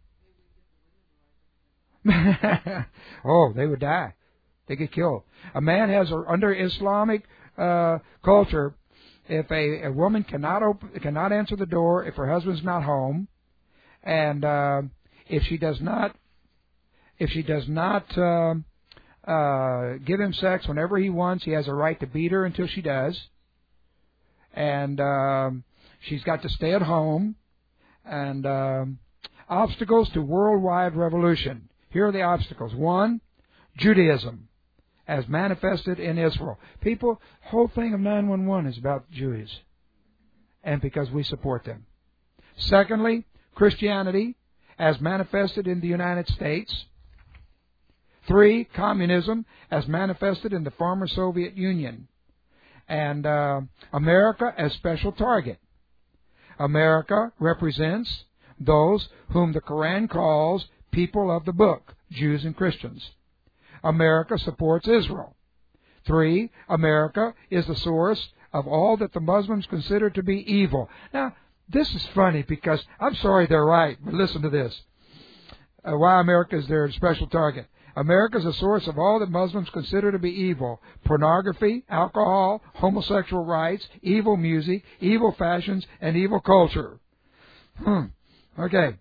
Oh, they would die. They get killed. A man has a, under Islamic uh, culture, if a, a woman cannot open, cannot answer the door if her husband's not home, and uh, if she does not if she does not uh, uh, give him sex whenever he wants, he has a right to beat her until she does, and um, she's got to stay at home. And um, obstacles to worldwide revolution. Here are the obstacles. One, Judaism, as manifested in Israel. People, whole thing of nine one one is about Jews, and because we support them. Secondly, Christianity, as manifested in the United States. Three, communism, as manifested in the former Soviet Union. And uh, America as special target. America represents those whom the Quran calls people of the book, Jews and Christians. America supports Israel. Three, America is the source of all that the Muslims consider to be evil. Now, this is funny because I'm sorry they're right, but listen to this. Uh, why America is their special target. America is the source of all that Muslims consider to be evil. Pornography, alcohol, homosexual rights, evil music, evil fashions, and evil culture. Hmm. Okay.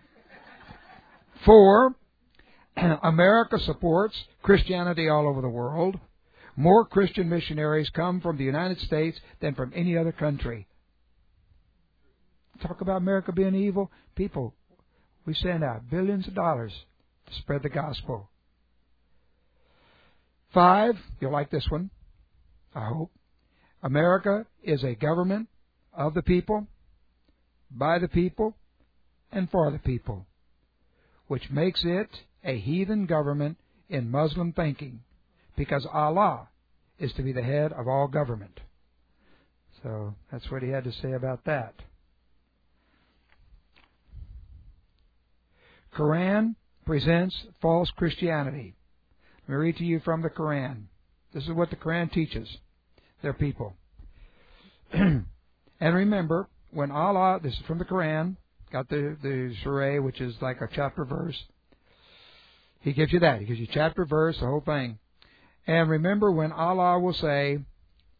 Four, America supports Christianity all over the world. More Christian missionaries come from the United States than from any other country. Talk about America being evil. People, we send out billions of dollars to spread the gospel. Five, you'll like this one, I hope. America is a government of the people, by the people, and for the people, which makes it a heathen government in Muslim thinking, because Allah is to be the head of all government. So that's what he had to say about that. Quran presents false Christianity. Let me read to you from the Quran. This is what the Quran teaches their people. And remember, when Allah, this is from the Quran, got the, the surah, which is like a chapter verse. He gives you that. He gives you chapter verse, the whole thing. And remember when Allah will say,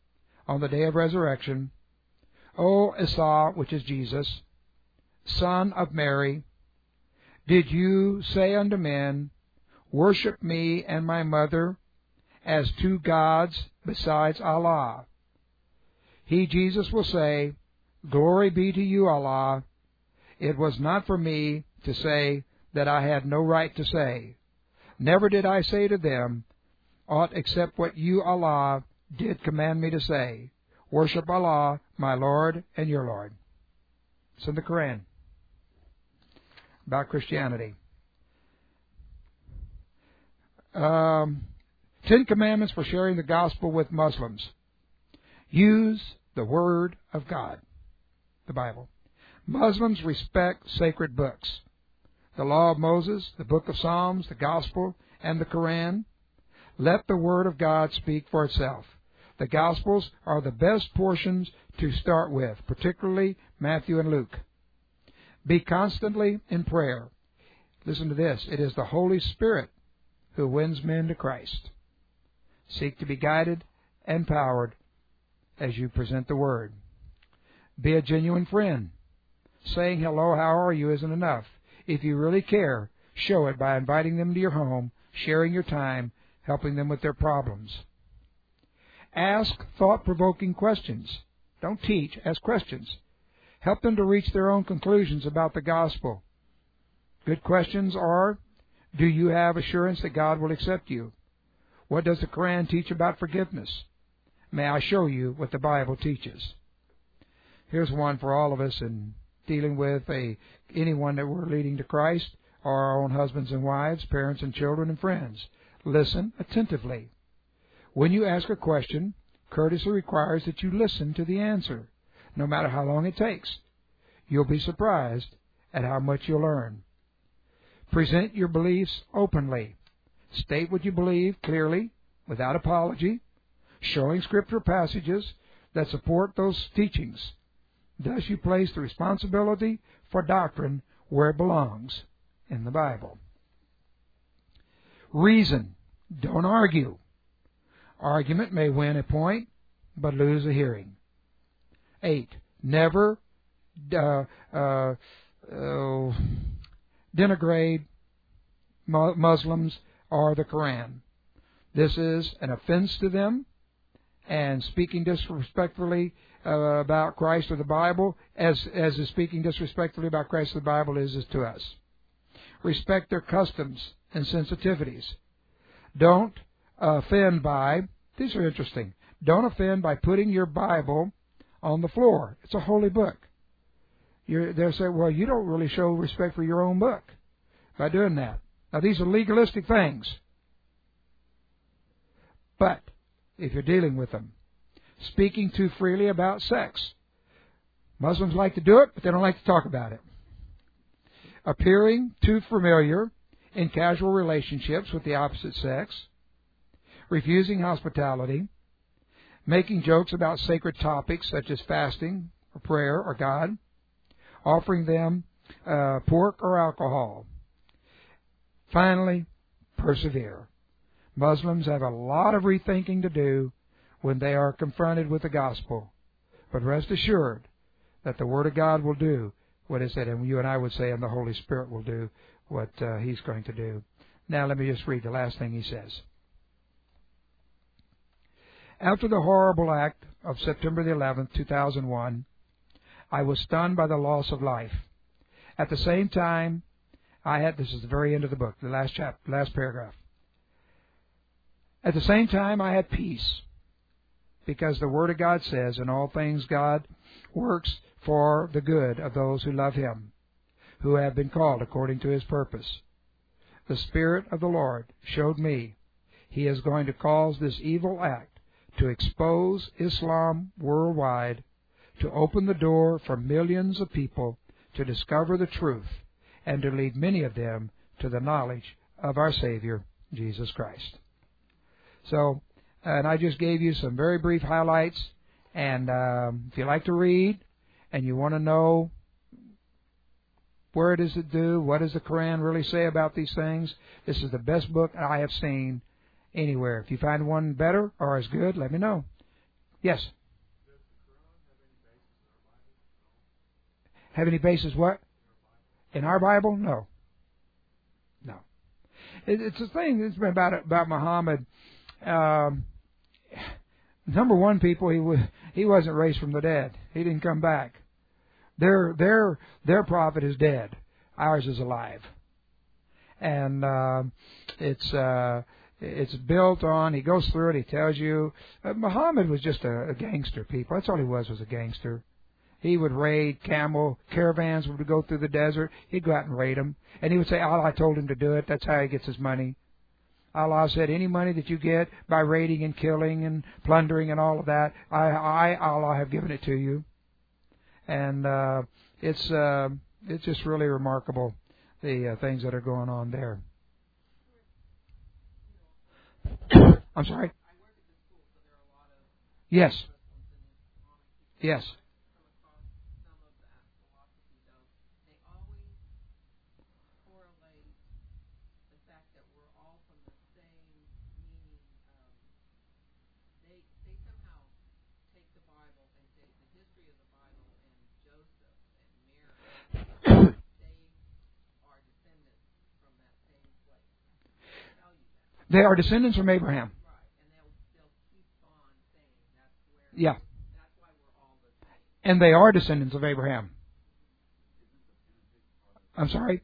on the day of resurrection, O Esau, which is Jesus, son of Mary, did you say unto men, worship me and my mother as two gods besides Allah? He, Jesus, will say, glory be to you, Allah. It was not for me to say that I had no right to say. Never did I say to them aught except what you, Allah, did command me to say. Worship Allah, my Lord and your Lord. It's in the Quran about Christianity. Um, Ten Commandments for sharing the gospel with Muslims. Use the Word of God, the Bible. Muslims respect sacred books. The Law of Moses, the Book of Psalms, the Gospel, and the Quran. Let the Word of God speak for itself. The Gospels are the best portions to start with, particularly Matthew and Luke. Be constantly in prayer. Listen to this. It is the Holy Spirit who wins men to Christ. Seek to be guided and empowered as you present the Word. Be a genuine friend. Saying hello, how are you isn't enough. If you really care, show it by inviting them to your home, sharing your time, helping them with their problems. Ask thought-provoking questions. Don't teach, ask questions. Help them to reach their own conclusions about the gospel. Good questions are, do you have assurance that God will accept you? What does the Quran teach about forgiveness? May I show you what the Bible teaches? Here's one for all of us in dealing with a anyone that we're leading to Christ, or our own husbands and wives, parents and children and friends. Listen attentively. When you ask a question, courtesy requires that you listen to the answer, no matter how long it takes. You'll be surprised at how much you'll learn. Present your beliefs openly. State what you believe clearly, without apology, showing scriptural passages that support those teachings. Thus you place the responsibility for doctrine where it belongs, in the Bible. Reason. Don't argue. Argument may win a point, but lose a hearing. Eight. Never uh, uh, uh, denigrate Muslims or the Quran. This is an offense to them, and speaking disrespectfully uh, about Christ or the Bible, as as is speaking disrespectfully about Christ or the Bible is, is to us. Respect their customs and sensitivities. Don't offend by, these are interesting, don't offend by putting your Bible on the floor. It's a holy book. You're, they'll say, well, you don't really show respect for your own book by doing that. Now, these are legalistic things. But if you're dealing with them, speaking too freely about sex. Muslims like to do it, but they don't like to talk about it. Appearing too familiar in casual relationships with the opposite sex. Refusing hospitality. Making jokes about sacred topics such as fasting or prayer or God. Offering them uh, pork or alcohol. Finally, persevere. Muslims have a lot of rethinking to do when they are confronted with the gospel. But rest assured that the Word of God will do what it said, and you and I would say, and the Holy Spirit will do what uh, He's going to do. Now let me just read the last thing he says. After the horrible act of September the eleventh, two thousand one, I was stunned by the loss of life. At the same time, I had, this is the very end of the book, the last chapter, last paragraph. At the same time, I had peace, because the Word of God says, in all things God works for the good of those who love Him, who have been called according to His purpose. The Spirit of the Lord showed me He is going to cause this evil act to expose Islam worldwide, to open the door for millions of people to discover the truth, and to lead many of them to the knowledge of our Savior, Jesus Christ. So, and I just gave you some very brief highlights, and um, if you like to read, and you want to know where does it do, what does the Quran really say about these things, this is the best book I have seen anywhere. If you find one better or as good, let me know. Yes? have any basis what? In our Bible? No. No. It, it's a thing that's been about about Muhammad. Um, number one, people, he was he wasn't raised from the dead. He didn't come back. Their their their prophet is dead. Ours is alive, and uh, it's uh, it's built on. He goes through it. He tells you uh, Muhammad was just a, a gangster. People, that's all he was was a gangster. He would raid camel caravans. Would go through the desert. He'd go out and raid them, and he would say, "Allah told him to do it. That's how he gets his money." Allah said, "Any money that you get by raiding and killing and plundering and all of that, I, I Allah, have given it to you." And uh, it's uh, it's just really remarkable, the uh, things that are going on there. I'm sorry? Yes. Yes. They are descendants from Abraham. Yeah. And they are descendants of Abraham. I'm sorry?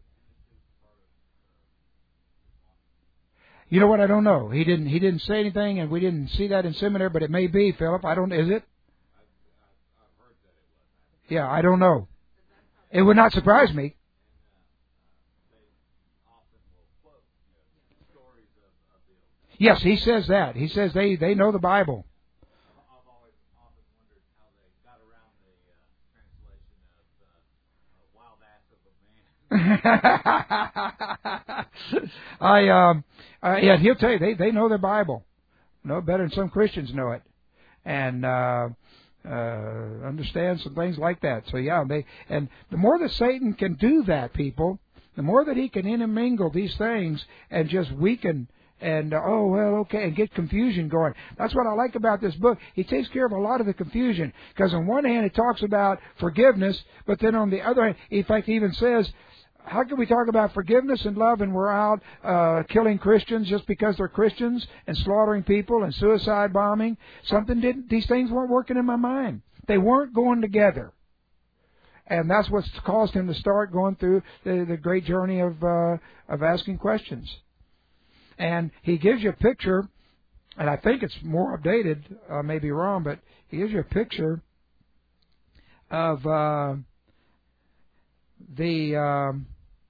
You know what? I don't know. He didn't. He didn't say anything, and we didn't see that in seminary. But it may be, Philip. I don't. Is it? Yeah, I don't know. It would not surprise me. Yes, he says that. He says they, they know the Bible. I've always often wondered how they got around the uh, translation of uh, wild ass of a man. I um, uh, yeah, he'll tell you they, they know their Bible, no better than some Christians know it, and uh, uh, understand some things like that. So yeah, they and the more that Satan can do that, people, the more that he can intermingle these things and just weaken. And, uh, oh, well, okay, and get confusion going. That's what I like about this book. He takes care of a lot of the confusion. Because on one hand, it talks about forgiveness, but then on the other hand, in fact, he even says, how can we talk about forgiveness and love and we're out uh, killing Christians just because they're Christians and slaughtering people and suicide bombing? Something didn't, these things weren't working in my mind. They weren't going together. And that's what's caused him to start going through the, the great journey of uh, of asking questions. And he gives you a picture, and I think it's more updated, I may be wrong, but he gives you a picture of uh, the um,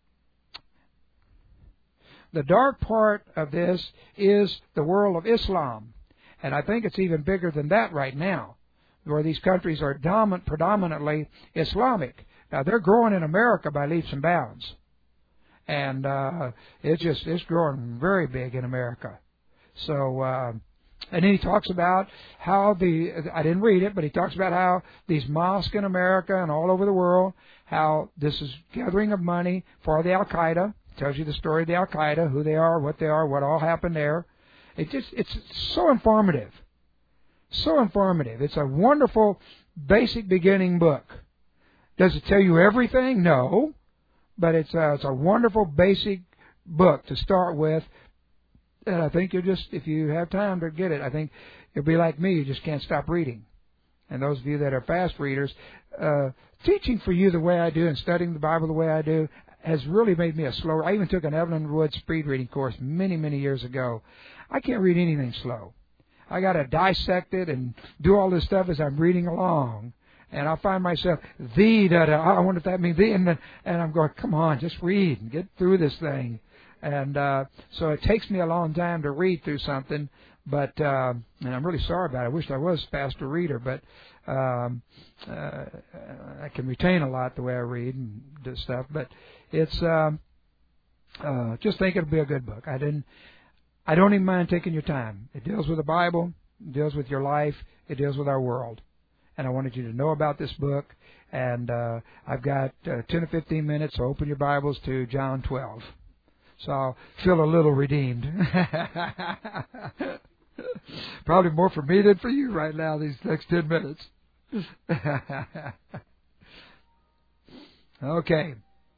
the dark part of this is the world of Islam. And I think it's even bigger than that right now, where these countries are dominant, predominantly Islamic. Now, they're growing in America by leaps and bounds. And uh, it's just it's growing very big in America. So, uh, and then he talks about how the I didn't read it, but he talks about how these mosques in America and all over the world, how this is gathering of money for the Al Qaeda. Tells you the story of the Al Qaeda, who they are, what they are, what all happened there. It just it's so informative, so informative. It's a wonderful basic beginning book. Does it tell you everything? No. But it's a, it's a wonderful basic book to start with. And I think you'll just, if you have time to get it, I think you'll be like me. You just can't stop reading. And those of you that are fast readers, uh, teaching for you the way I do and studying the Bible the way I do has really made me a slower. I even took an Evelyn Wood speed reading course many, many years ago. I can't read anything slow. I got to dissect it and do all this stuff as I'm reading along. And I'll find myself, the, da, da, I wonder if that means the, and, then, and I'm going, come on, just read and get through this thing. And uh, so it takes me a long time to read through something, but, uh, and I'm really sorry about it. I wish I was a faster reader, but um, uh, I can retain a lot the way I read and do stuff. But it's, um, uh, just think it'll be a good book. I didn't, I don't even mind taking your time. It deals with the Bible, it deals with your life, it deals with our world. And I wanted you to know about this book. And uh, I've got uh, ten or fifteen minutes, so open your Bibles to John twelve. So I'll feel a little redeemed. Probably more for me than for you right now, these next ten minutes. Okay.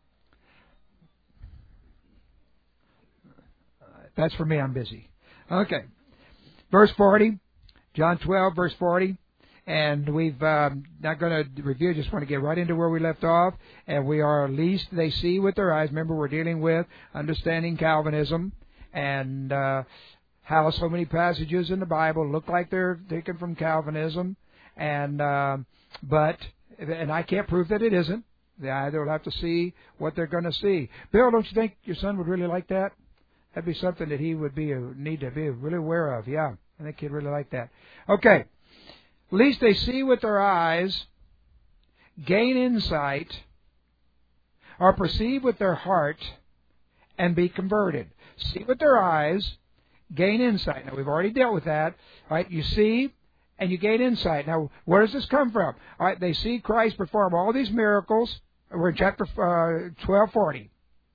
That's for me. I'm busy. Okay. Verse forty. John twelve, verse forty. And we've um, not going to review, just want to get right into where we left off. And we are, least they see with their eyes. Remember, we're dealing with understanding Calvinism and uh, how so many passages in the Bible look like they're taken from Calvinism. And uh, but, and I can't prove that it isn't. They either will have to see what they're going to see. Bill, don't you think your son would really like that? That'd be something that he would be need to be really aware of. Yeah, I think he'd really like that. Okay. Least they see with their eyes, gain insight, or perceive with their heart, and be converted. See with their eyes, gain insight. Now, we've already dealt with that. All right, you see, and you gain insight. Now, where does this come from? All right, they see Christ perform all these miracles. We're in chapter uh, twelve forty.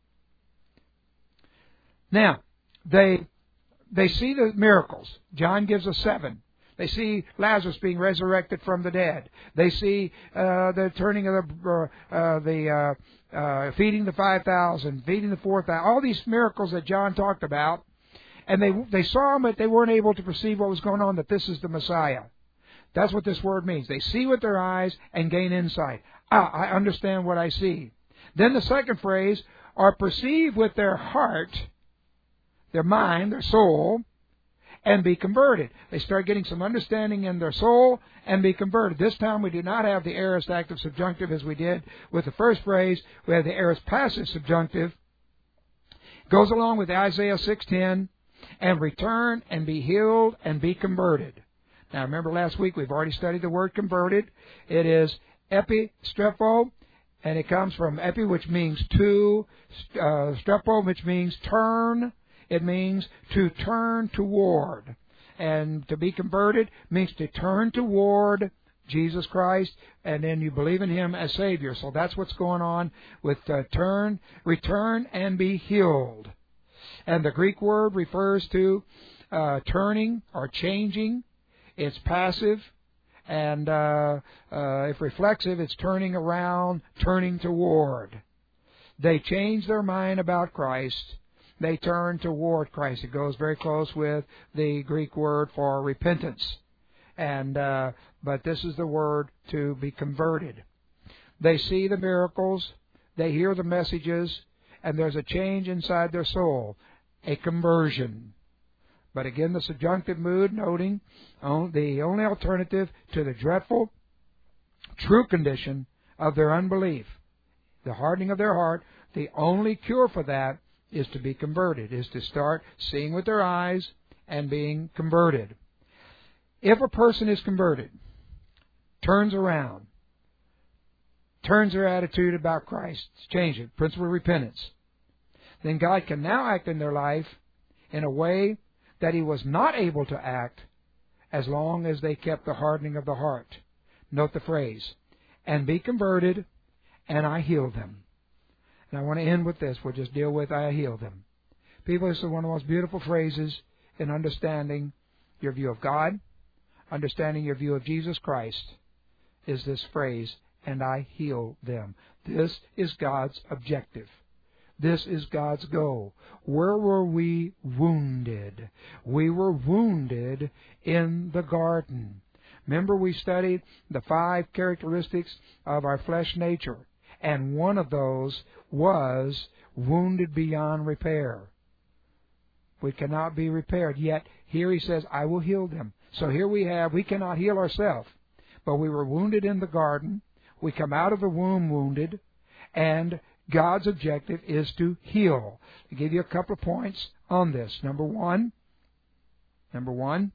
Now, they they see the miracles. John gives us seven. They see Lazarus being resurrected from the dead. They see uh, the turning of the uh, uh, the uh, uh, feeding the five thousand, feeding the four thousand. All these miracles that John talked about, and they they saw them, but they weren't able to perceive what was going on. That this is the Messiah. That's what this word means. They see with their eyes and gain insight. Ah, I understand what I see. Then the second phrase, or perceive with their heart, their mind, their soul, and be converted. They start getting some understanding in their soul and be converted. This time we do not have the aorist active subjunctive as we did with the first phrase. We have the aorist passive subjunctive. Goes along with Isaiah six ten, and return and be healed and be converted. Now remember last week we've already studied the word converted. It is epistrepho, and it comes from epi, which means to, uh, strepo, which means turn. It means to turn toward. And to be converted means to turn toward Jesus Christ, and then you believe in Him as Savior. So that's what's going on with uh, turn, return, and be healed. And the Greek word refers to uh, turning or changing. It's passive. And uh, uh, if reflexive, it's turning around, turning toward. They change their mind about Christ. They turn toward Christ. It goes very close with the Greek word for repentance. And uh, but this is the word to be converted. They see the miracles, they hear the messages, and there's a change inside their soul, a conversion. But again, the subjunctive mood, noting the only alternative to the dreadful, true condition of their unbelief, the hardening of their heart, the only cure for that is to be converted, is to start seeing with their eyes and being converted. If a person is converted, turns around, turns their attitude about Christ, change it, principle of repentance, then God can now act in their life in a way that He was not able to act as long as they kept the hardening of the heart. Note the phrase, and be converted, and I heal them. And I want to end with this. We'll just deal with I heal them. People, this is one of the most beautiful phrases in understanding your view of God, understanding your view of Jesus Christ, is this phrase, and I heal them. This is God's objective. This is God's goal. Where were we wounded? We were wounded in the garden. Remember we studied the five characteristics of our flesh nature. And one of those was wounded beyond repair. We cannot be repaired. Yet, here He says, I will heal them. So here we have, we cannot heal ourselves. But we were wounded in the garden. We come out of the womb wounded. And God's objective is to heal. I'll give you a couple of points on this. Number one, number one,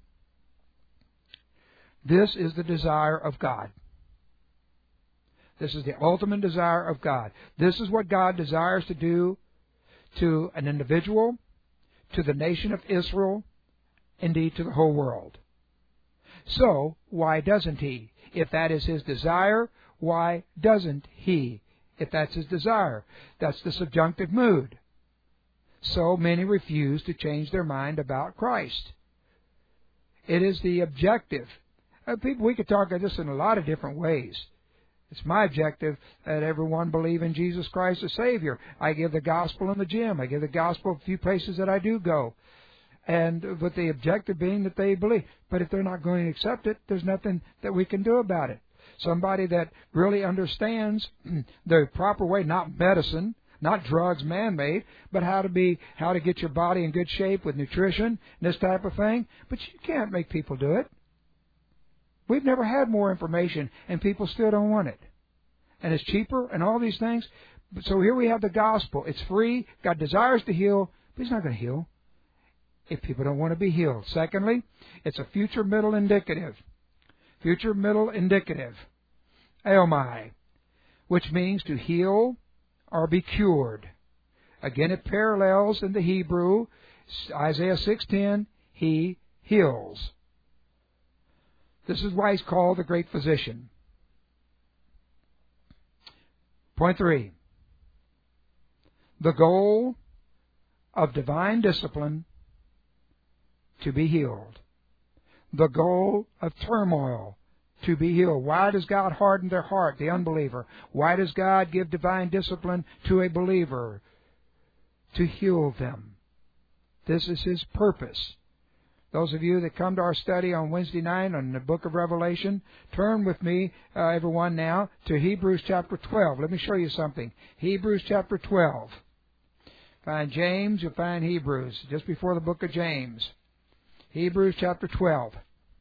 this is the desire of God. This is the ultimate desire of God. This is what God desires to do to an individual, to the nation of Israel, indeed to the whole world. So, why doesn't He? If that is His desire, why doesn't He? If that's His desire. That's the subjunctive mood. So many refuse to change their mind about Christ. It is the objective. Uh, people, we could talk about this in a lot of different ways. It's my objective that everyone believe in Jesus Christ as Savior. I give the gospel in the gym. I give the gospel a few places that I do go. And with the objective being that they believe. But if they're not going to accept it, there's nothing that we can do about it. Somebody that really understands the proper way, not medicine, not drugs man-made, but how to be, how to get your body in good shape with nutrition, this type of thing. But you can't make people do it. We've never had more information, and people still don't want it. And it's cheaper and all these things. So here we have the gospel. It's free. God desires to heal, but He's not going to heal if people don't want to be healed. Secondly, it's a future middle indicative. Future middle indicative. Aomai, which means to heal or be cured. Again, it parallels in the Hebrew, Isaiah six ten, He heals. This is why He's called the great physician. Point three. The goal of divine discipline to be healed. The goal of turmoil to be healed. Why does God harden their heart, the unbeliever? Why does God give divine discipline to a believer? To heal them. This is His purpose. Those of you that come to our study on Wednesday night on the book of Revelation, turn with me, uh, everyone now, to Hebrews chapter twelve. Let me show you something. Hebrews chapter twelve. Find James, you'll find Hebrews, just before the book of James. Hebrews chapter twelve.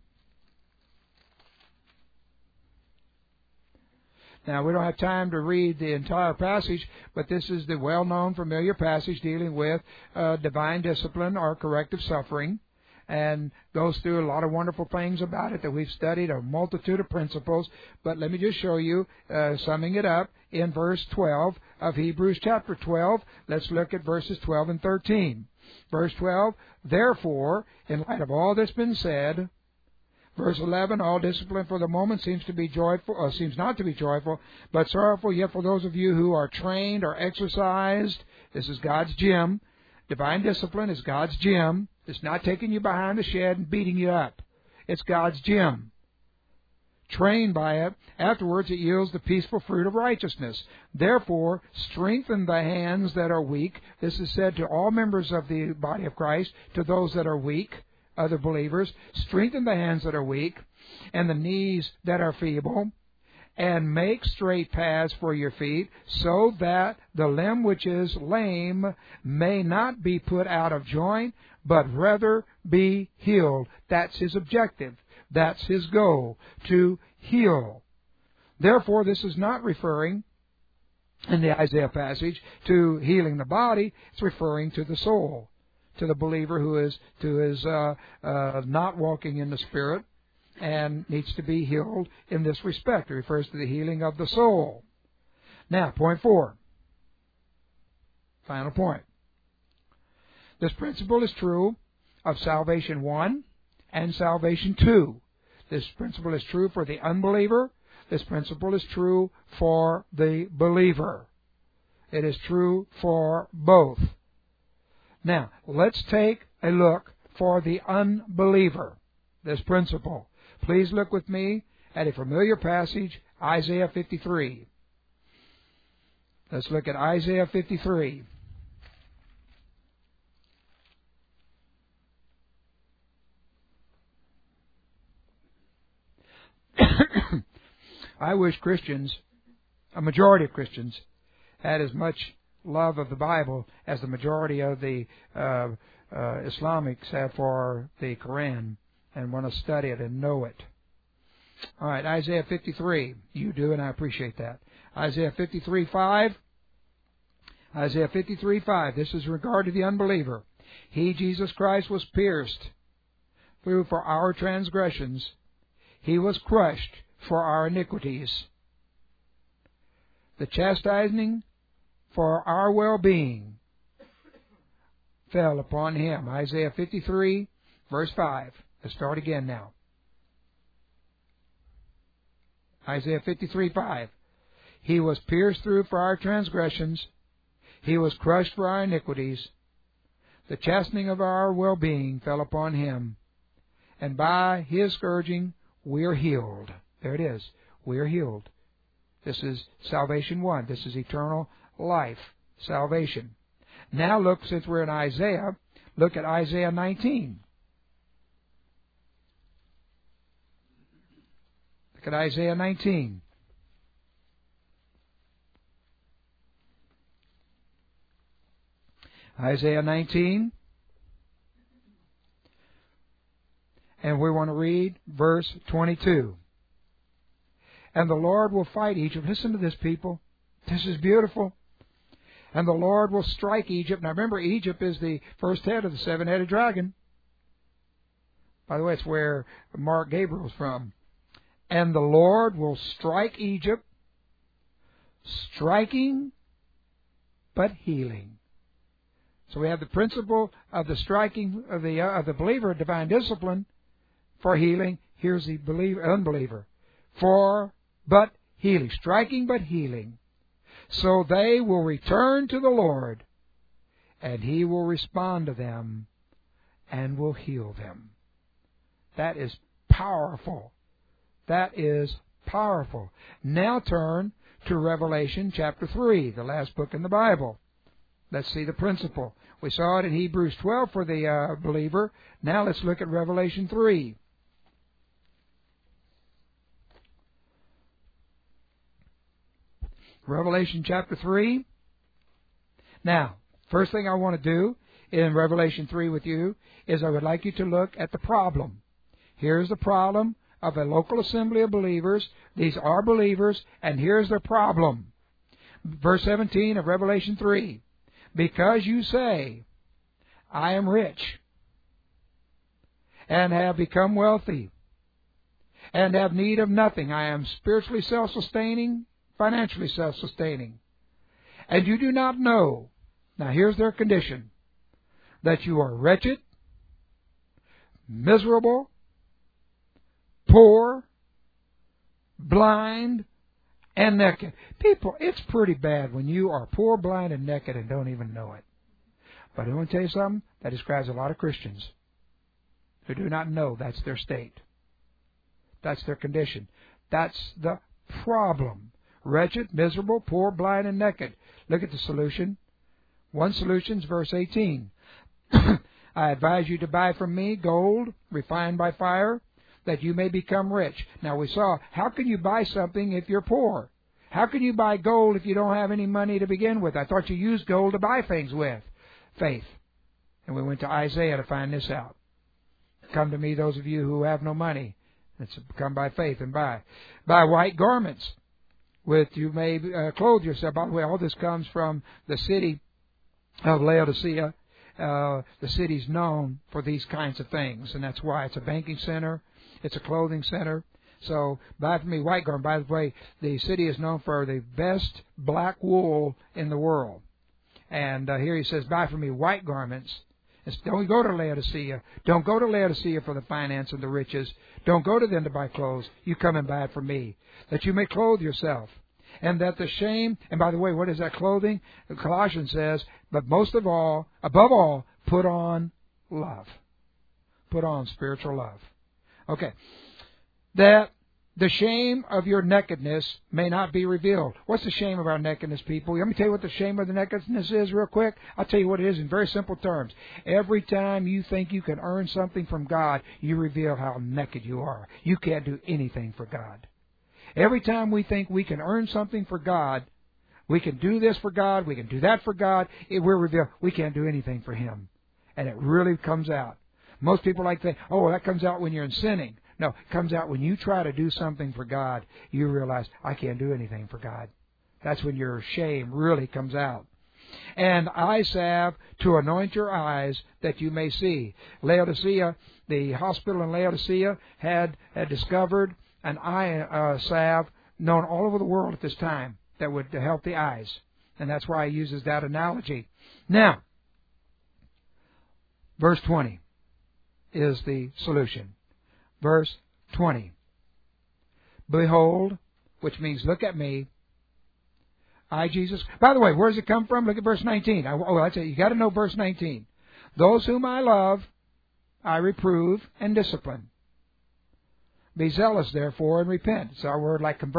Now, we don't have time to read the entire passage, but this is the well-known, familiar passage dealing with uh, divine discipline or corrective suffering, and goes through a lot of wonderful things about it that we've studied, a multitude of principles. But let me just show you, uh, summing it up, in verse twelve of Hebrews chapter twelve. Let's look at verses twelve and thirteen. Verse twelve, therefore, in light of all that's been said, verse eleven, all discipline for the moment seems to be joyful, or seems not to be joyful, but sorrowful. Yet for those of you who are trained or exercised, this is God's gym. Divine discipline is God's gym. It's not taking you behind the shed and beating you up. It's God's gym. Trained by it, afterwards it yields the peaceful fruit of righteousness. Therefore, strengthen the hands that are weak. This is said to all members of the body of Christ, to those that are weak, other believers. Strengthen the hands that are weak, and the knees that are feeble, and make straight paths for your feet, so that the limb which is lame may not be put out of joint, but rather be healed. That's His objective. That's His goal, to heal. Therefore, this is not referring, in the Isaiah passage, to healing the body. It's referring to the soul, to the believer who is, who is uh, uh, not walking in the Spirit and needs to be healed in this respect. It refers to the healing of the soul. Now, point four. Final point. This principle is true of salvation one and salvation two. This principle is true for the unbeliever. This principle is true for the believer. It is true for both. Now, let's take a look for the unbeliever, this principle. Please look with me at a familiar passage, Isaiah fifty-three. Let's look at Isaiah fifty-three. I wish Christians, a majority of Christians, had as much love of the Bible as the majority of the uh, uh, Islamics have for the Quran and want to study it and know it. All right, Isaiah fifty-three. You do, and I appreciate that. Isaiah fifty-three five. Isaiah fifty-three five. This is in regard to the unbeliever. He, Jesus Christ, was pierced through for our transgressions. He was crushed for our iniquities. The chastising for our well-being fell upon Him. Isaiah fifty-three, verse five. Let's start again now. Isaiah fifty-three five. He was pierced through for our transgressions. He was crushed for our iniquities. The chastening of our well-being fell upon Him. And by His scourging we are healed. There it is. We are healed. This is salvation one. This is eternal life, salvation. Now look, since we're in Isaiah, look at Isaiah nineteen. Look at Isaiah nineteen. Isaiah nineteen. And we want to read verse twenty-two. And the Lord will fight Egypt. Listen to this, people. This is beautiful. And the Lord will strike Egypt. Now remember, Egypt is the first head of the seven-headed dragon. By the way, it's where Mark Gabriel's from. And the Lord will strike Egypt, striking but healing. So we have the principle of the striking of the uh, of the believer, divine discipline, for healing. Here's the believer, unbeliever, for but healing, striking but healing. So they will return to the Lord, and He will respond to them and will heal them. That is powerful. That is powerful. Now turn to Revelation chapter three, the last book in the Bible. Let's see the principle. We saw it in Hebrews twelve for the uh, believer. Now let's look at Revelation three. Revelation chapter three. Now, first thing I want to do in Revelation three with you is I would like you to look at the problem. Here's the problem of a local assembly of believers. These are believers, and here's their problem. Verse seventeen of Revelation three. Because you say, I am rich, and have become wealthy, and have need of nothing. I am spiritually self-sustaining, financially self-sustaining. And you do not know, now here's their condition, that you are wretched, miserable, poor, blind, and naked. People, it's pretty bad when you are poor, blind, and naked and don't even know it. But I want to tell you something, that describes a lot of Christians who do not know that's their state. That's their condition. That's the problem. Wretched, miserable, poor, blind, and naked. Look at the solution. One solution is verse eighteen. I advise you to buy from me gold refined by fire, that you may become rich. Now we saw, how can you buy something if you're poor? How can you buy gold if you don't have any money to begin with? I thought you used gold to buy things with. Faith. And we went to Isaiah to find this out. Come to me, those of you who have no money. It's come by faith and buy. Buy white garments with you may uh, clothe yourself. By the way, all this comes from the city of Laodicea. Uh, the city's known for these kinds of things, and that's why it's a banking center. It's a clothing center. So buy from me white garment. By the way, the city is known for the best black wool in the world. And uh, here he says, buy from me white garments. It's, don't go to Laodicea. Don't go to Laodicea for the finance and the riches. Don't go to them to buy clothes. You come and buy it from me, that you may clothe yourself. And that the shame, and by the way, what is that clothing? Colossians says, but most of all, above all, put on love. Put on spiritual love. Okay. That the shame of your nakedness may not be revealed. What's the shame of our nakedness, people? Let me tell you what the shame of the nakedness is real quick. I'll tell you what it is in very simple terms. Every time you think you can earn something from God, you reveal how naked you are. You can't do anything for God. Every time we think we can earn something for God, we can do this for God, we can do that for God, it will reveal we can't do anything for Him. And it really comes out. Most people like to think, oh, that comes out when you're in sinning. No, it comes out when you try to do something for God, you realize, I can't do anything for God. That's when your shame really comes out. And eye salve to anoint your eyes that you may see. Laodicea, the hospital in Laodicea had, had discovered an eye uh, salve known all over the world at this time that would help the eyes. And that's why he uses that analogy. Now, verse twenty is the solution. Verse twenty. Behold, which means look at me, I, Jesus. By the way, where does it come from? Look at verse nineteen. I, oh, that's it. You got to know verse nineteen. Those whom I love, I reprove and discipline. Be zealous, therefore, and repent. It's our word like convert.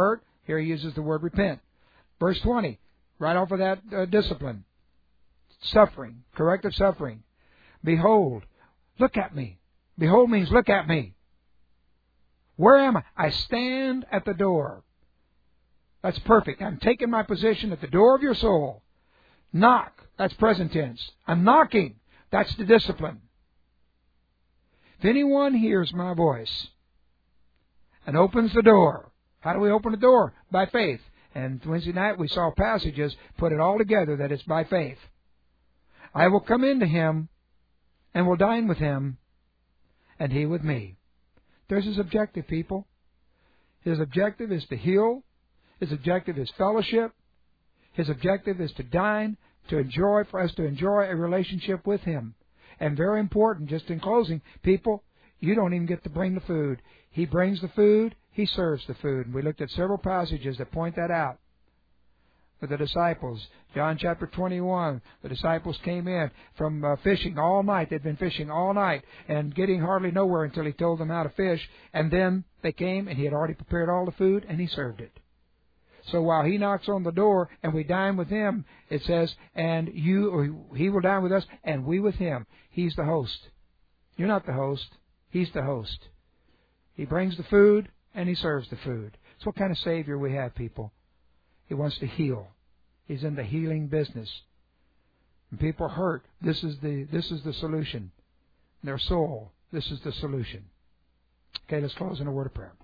Here he uses the word repent. Verse twenty, right off of that uh, discipline. Suffering, corrective suffering. Behold, look at me. Behold means look at me. Where am I? I stand at the door. That's perfect. I'm taking my position at the door of your soul. Knock. That's present tense. I'm knocking. That's the discipline. If anyone hears my voice and opens the door, how do we open the door? By faith. And Wednesday night we saw passages put it all together that it's by faith. I will come into him and will dine with him and he with me. There's his objective, people. His objective is to heal. His objective is fellowship. His objective is to dine, to enjoy, for us to enjoy a relationship with him. And very important, just in closing, people, you don't even get to bring the food. He brings the food, he serves the food. And we looked at several passages that point that out. With the disciples, John chapter twenty-one, the disciples came in from uh, fishing all night. They'd been fishing all night and getting hardly nowhere until he told them how to fish. And then they came and he had already prepared all the food and he served it. So while he knocks on the door and we dine with him, it says, and you, or he will dine with us and we with him. He's the host. You're not the host. He's the host. He brings the food and he serves the food. It's what kind of Savior we have, people. He wants to heal. He's in the healing business. When people hurt, this is the this is the solution. Their soul, this is the solution. Okay, let's close in a word of prayer.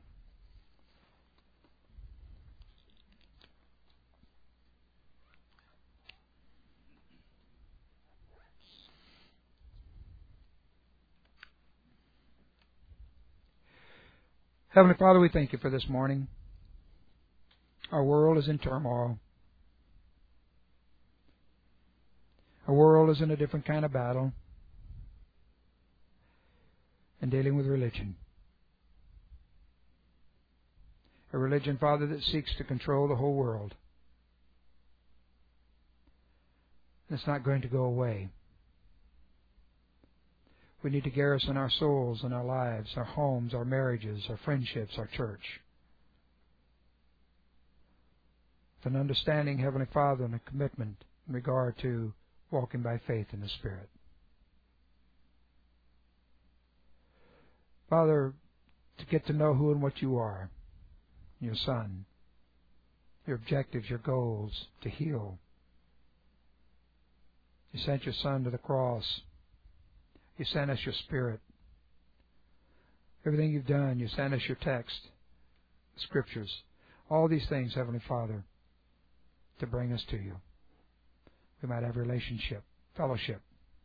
Heavenly Father, we thank you for this morning. Our world is in turmoil. Our world is in a different kind of battle and dealing with religion. A religion, Father, that seeks to control the whole world. And it's not going to go away. We need to garrison our souls and our lives, our homes, our marriages, our friendships, our church. With an understanding, Heavenly Father, and a commitment in regard to walking by faith in the Spirit. Father, to get to know who and what you are, your Son, your objectives, your goals, to heal. You sent your Son to the cross. You sent us your Spirit. Everything you've done, you sent us your text, the Scriptures. All these things, Heavenly Father, to bring us to you. We might have relationship, fellowship.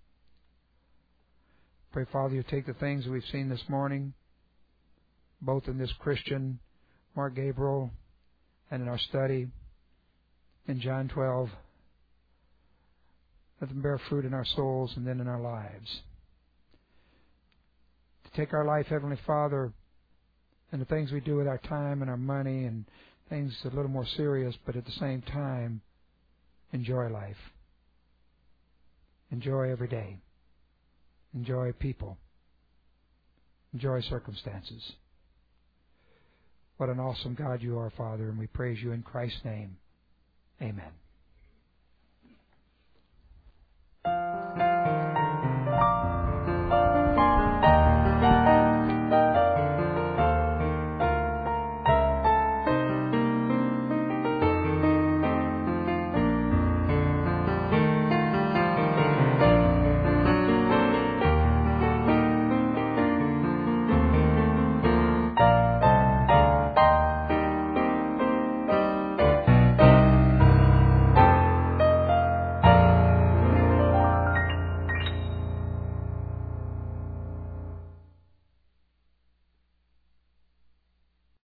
Pray, Father, you take the things that we've seen this morning, both in this Christian, Mark Gabriel, and in our study in John twelve. Let them bear fruit in our souls and then in our lives. To take our life, Heavenly Father, and the things we do with our time and our money and things a little more serious, but at the same time, enjoy life. Enjoy every day. Enjoy people. Enjoy circumstances. What an awesome God you are, Father, and we praise you in Christ's name. Amen.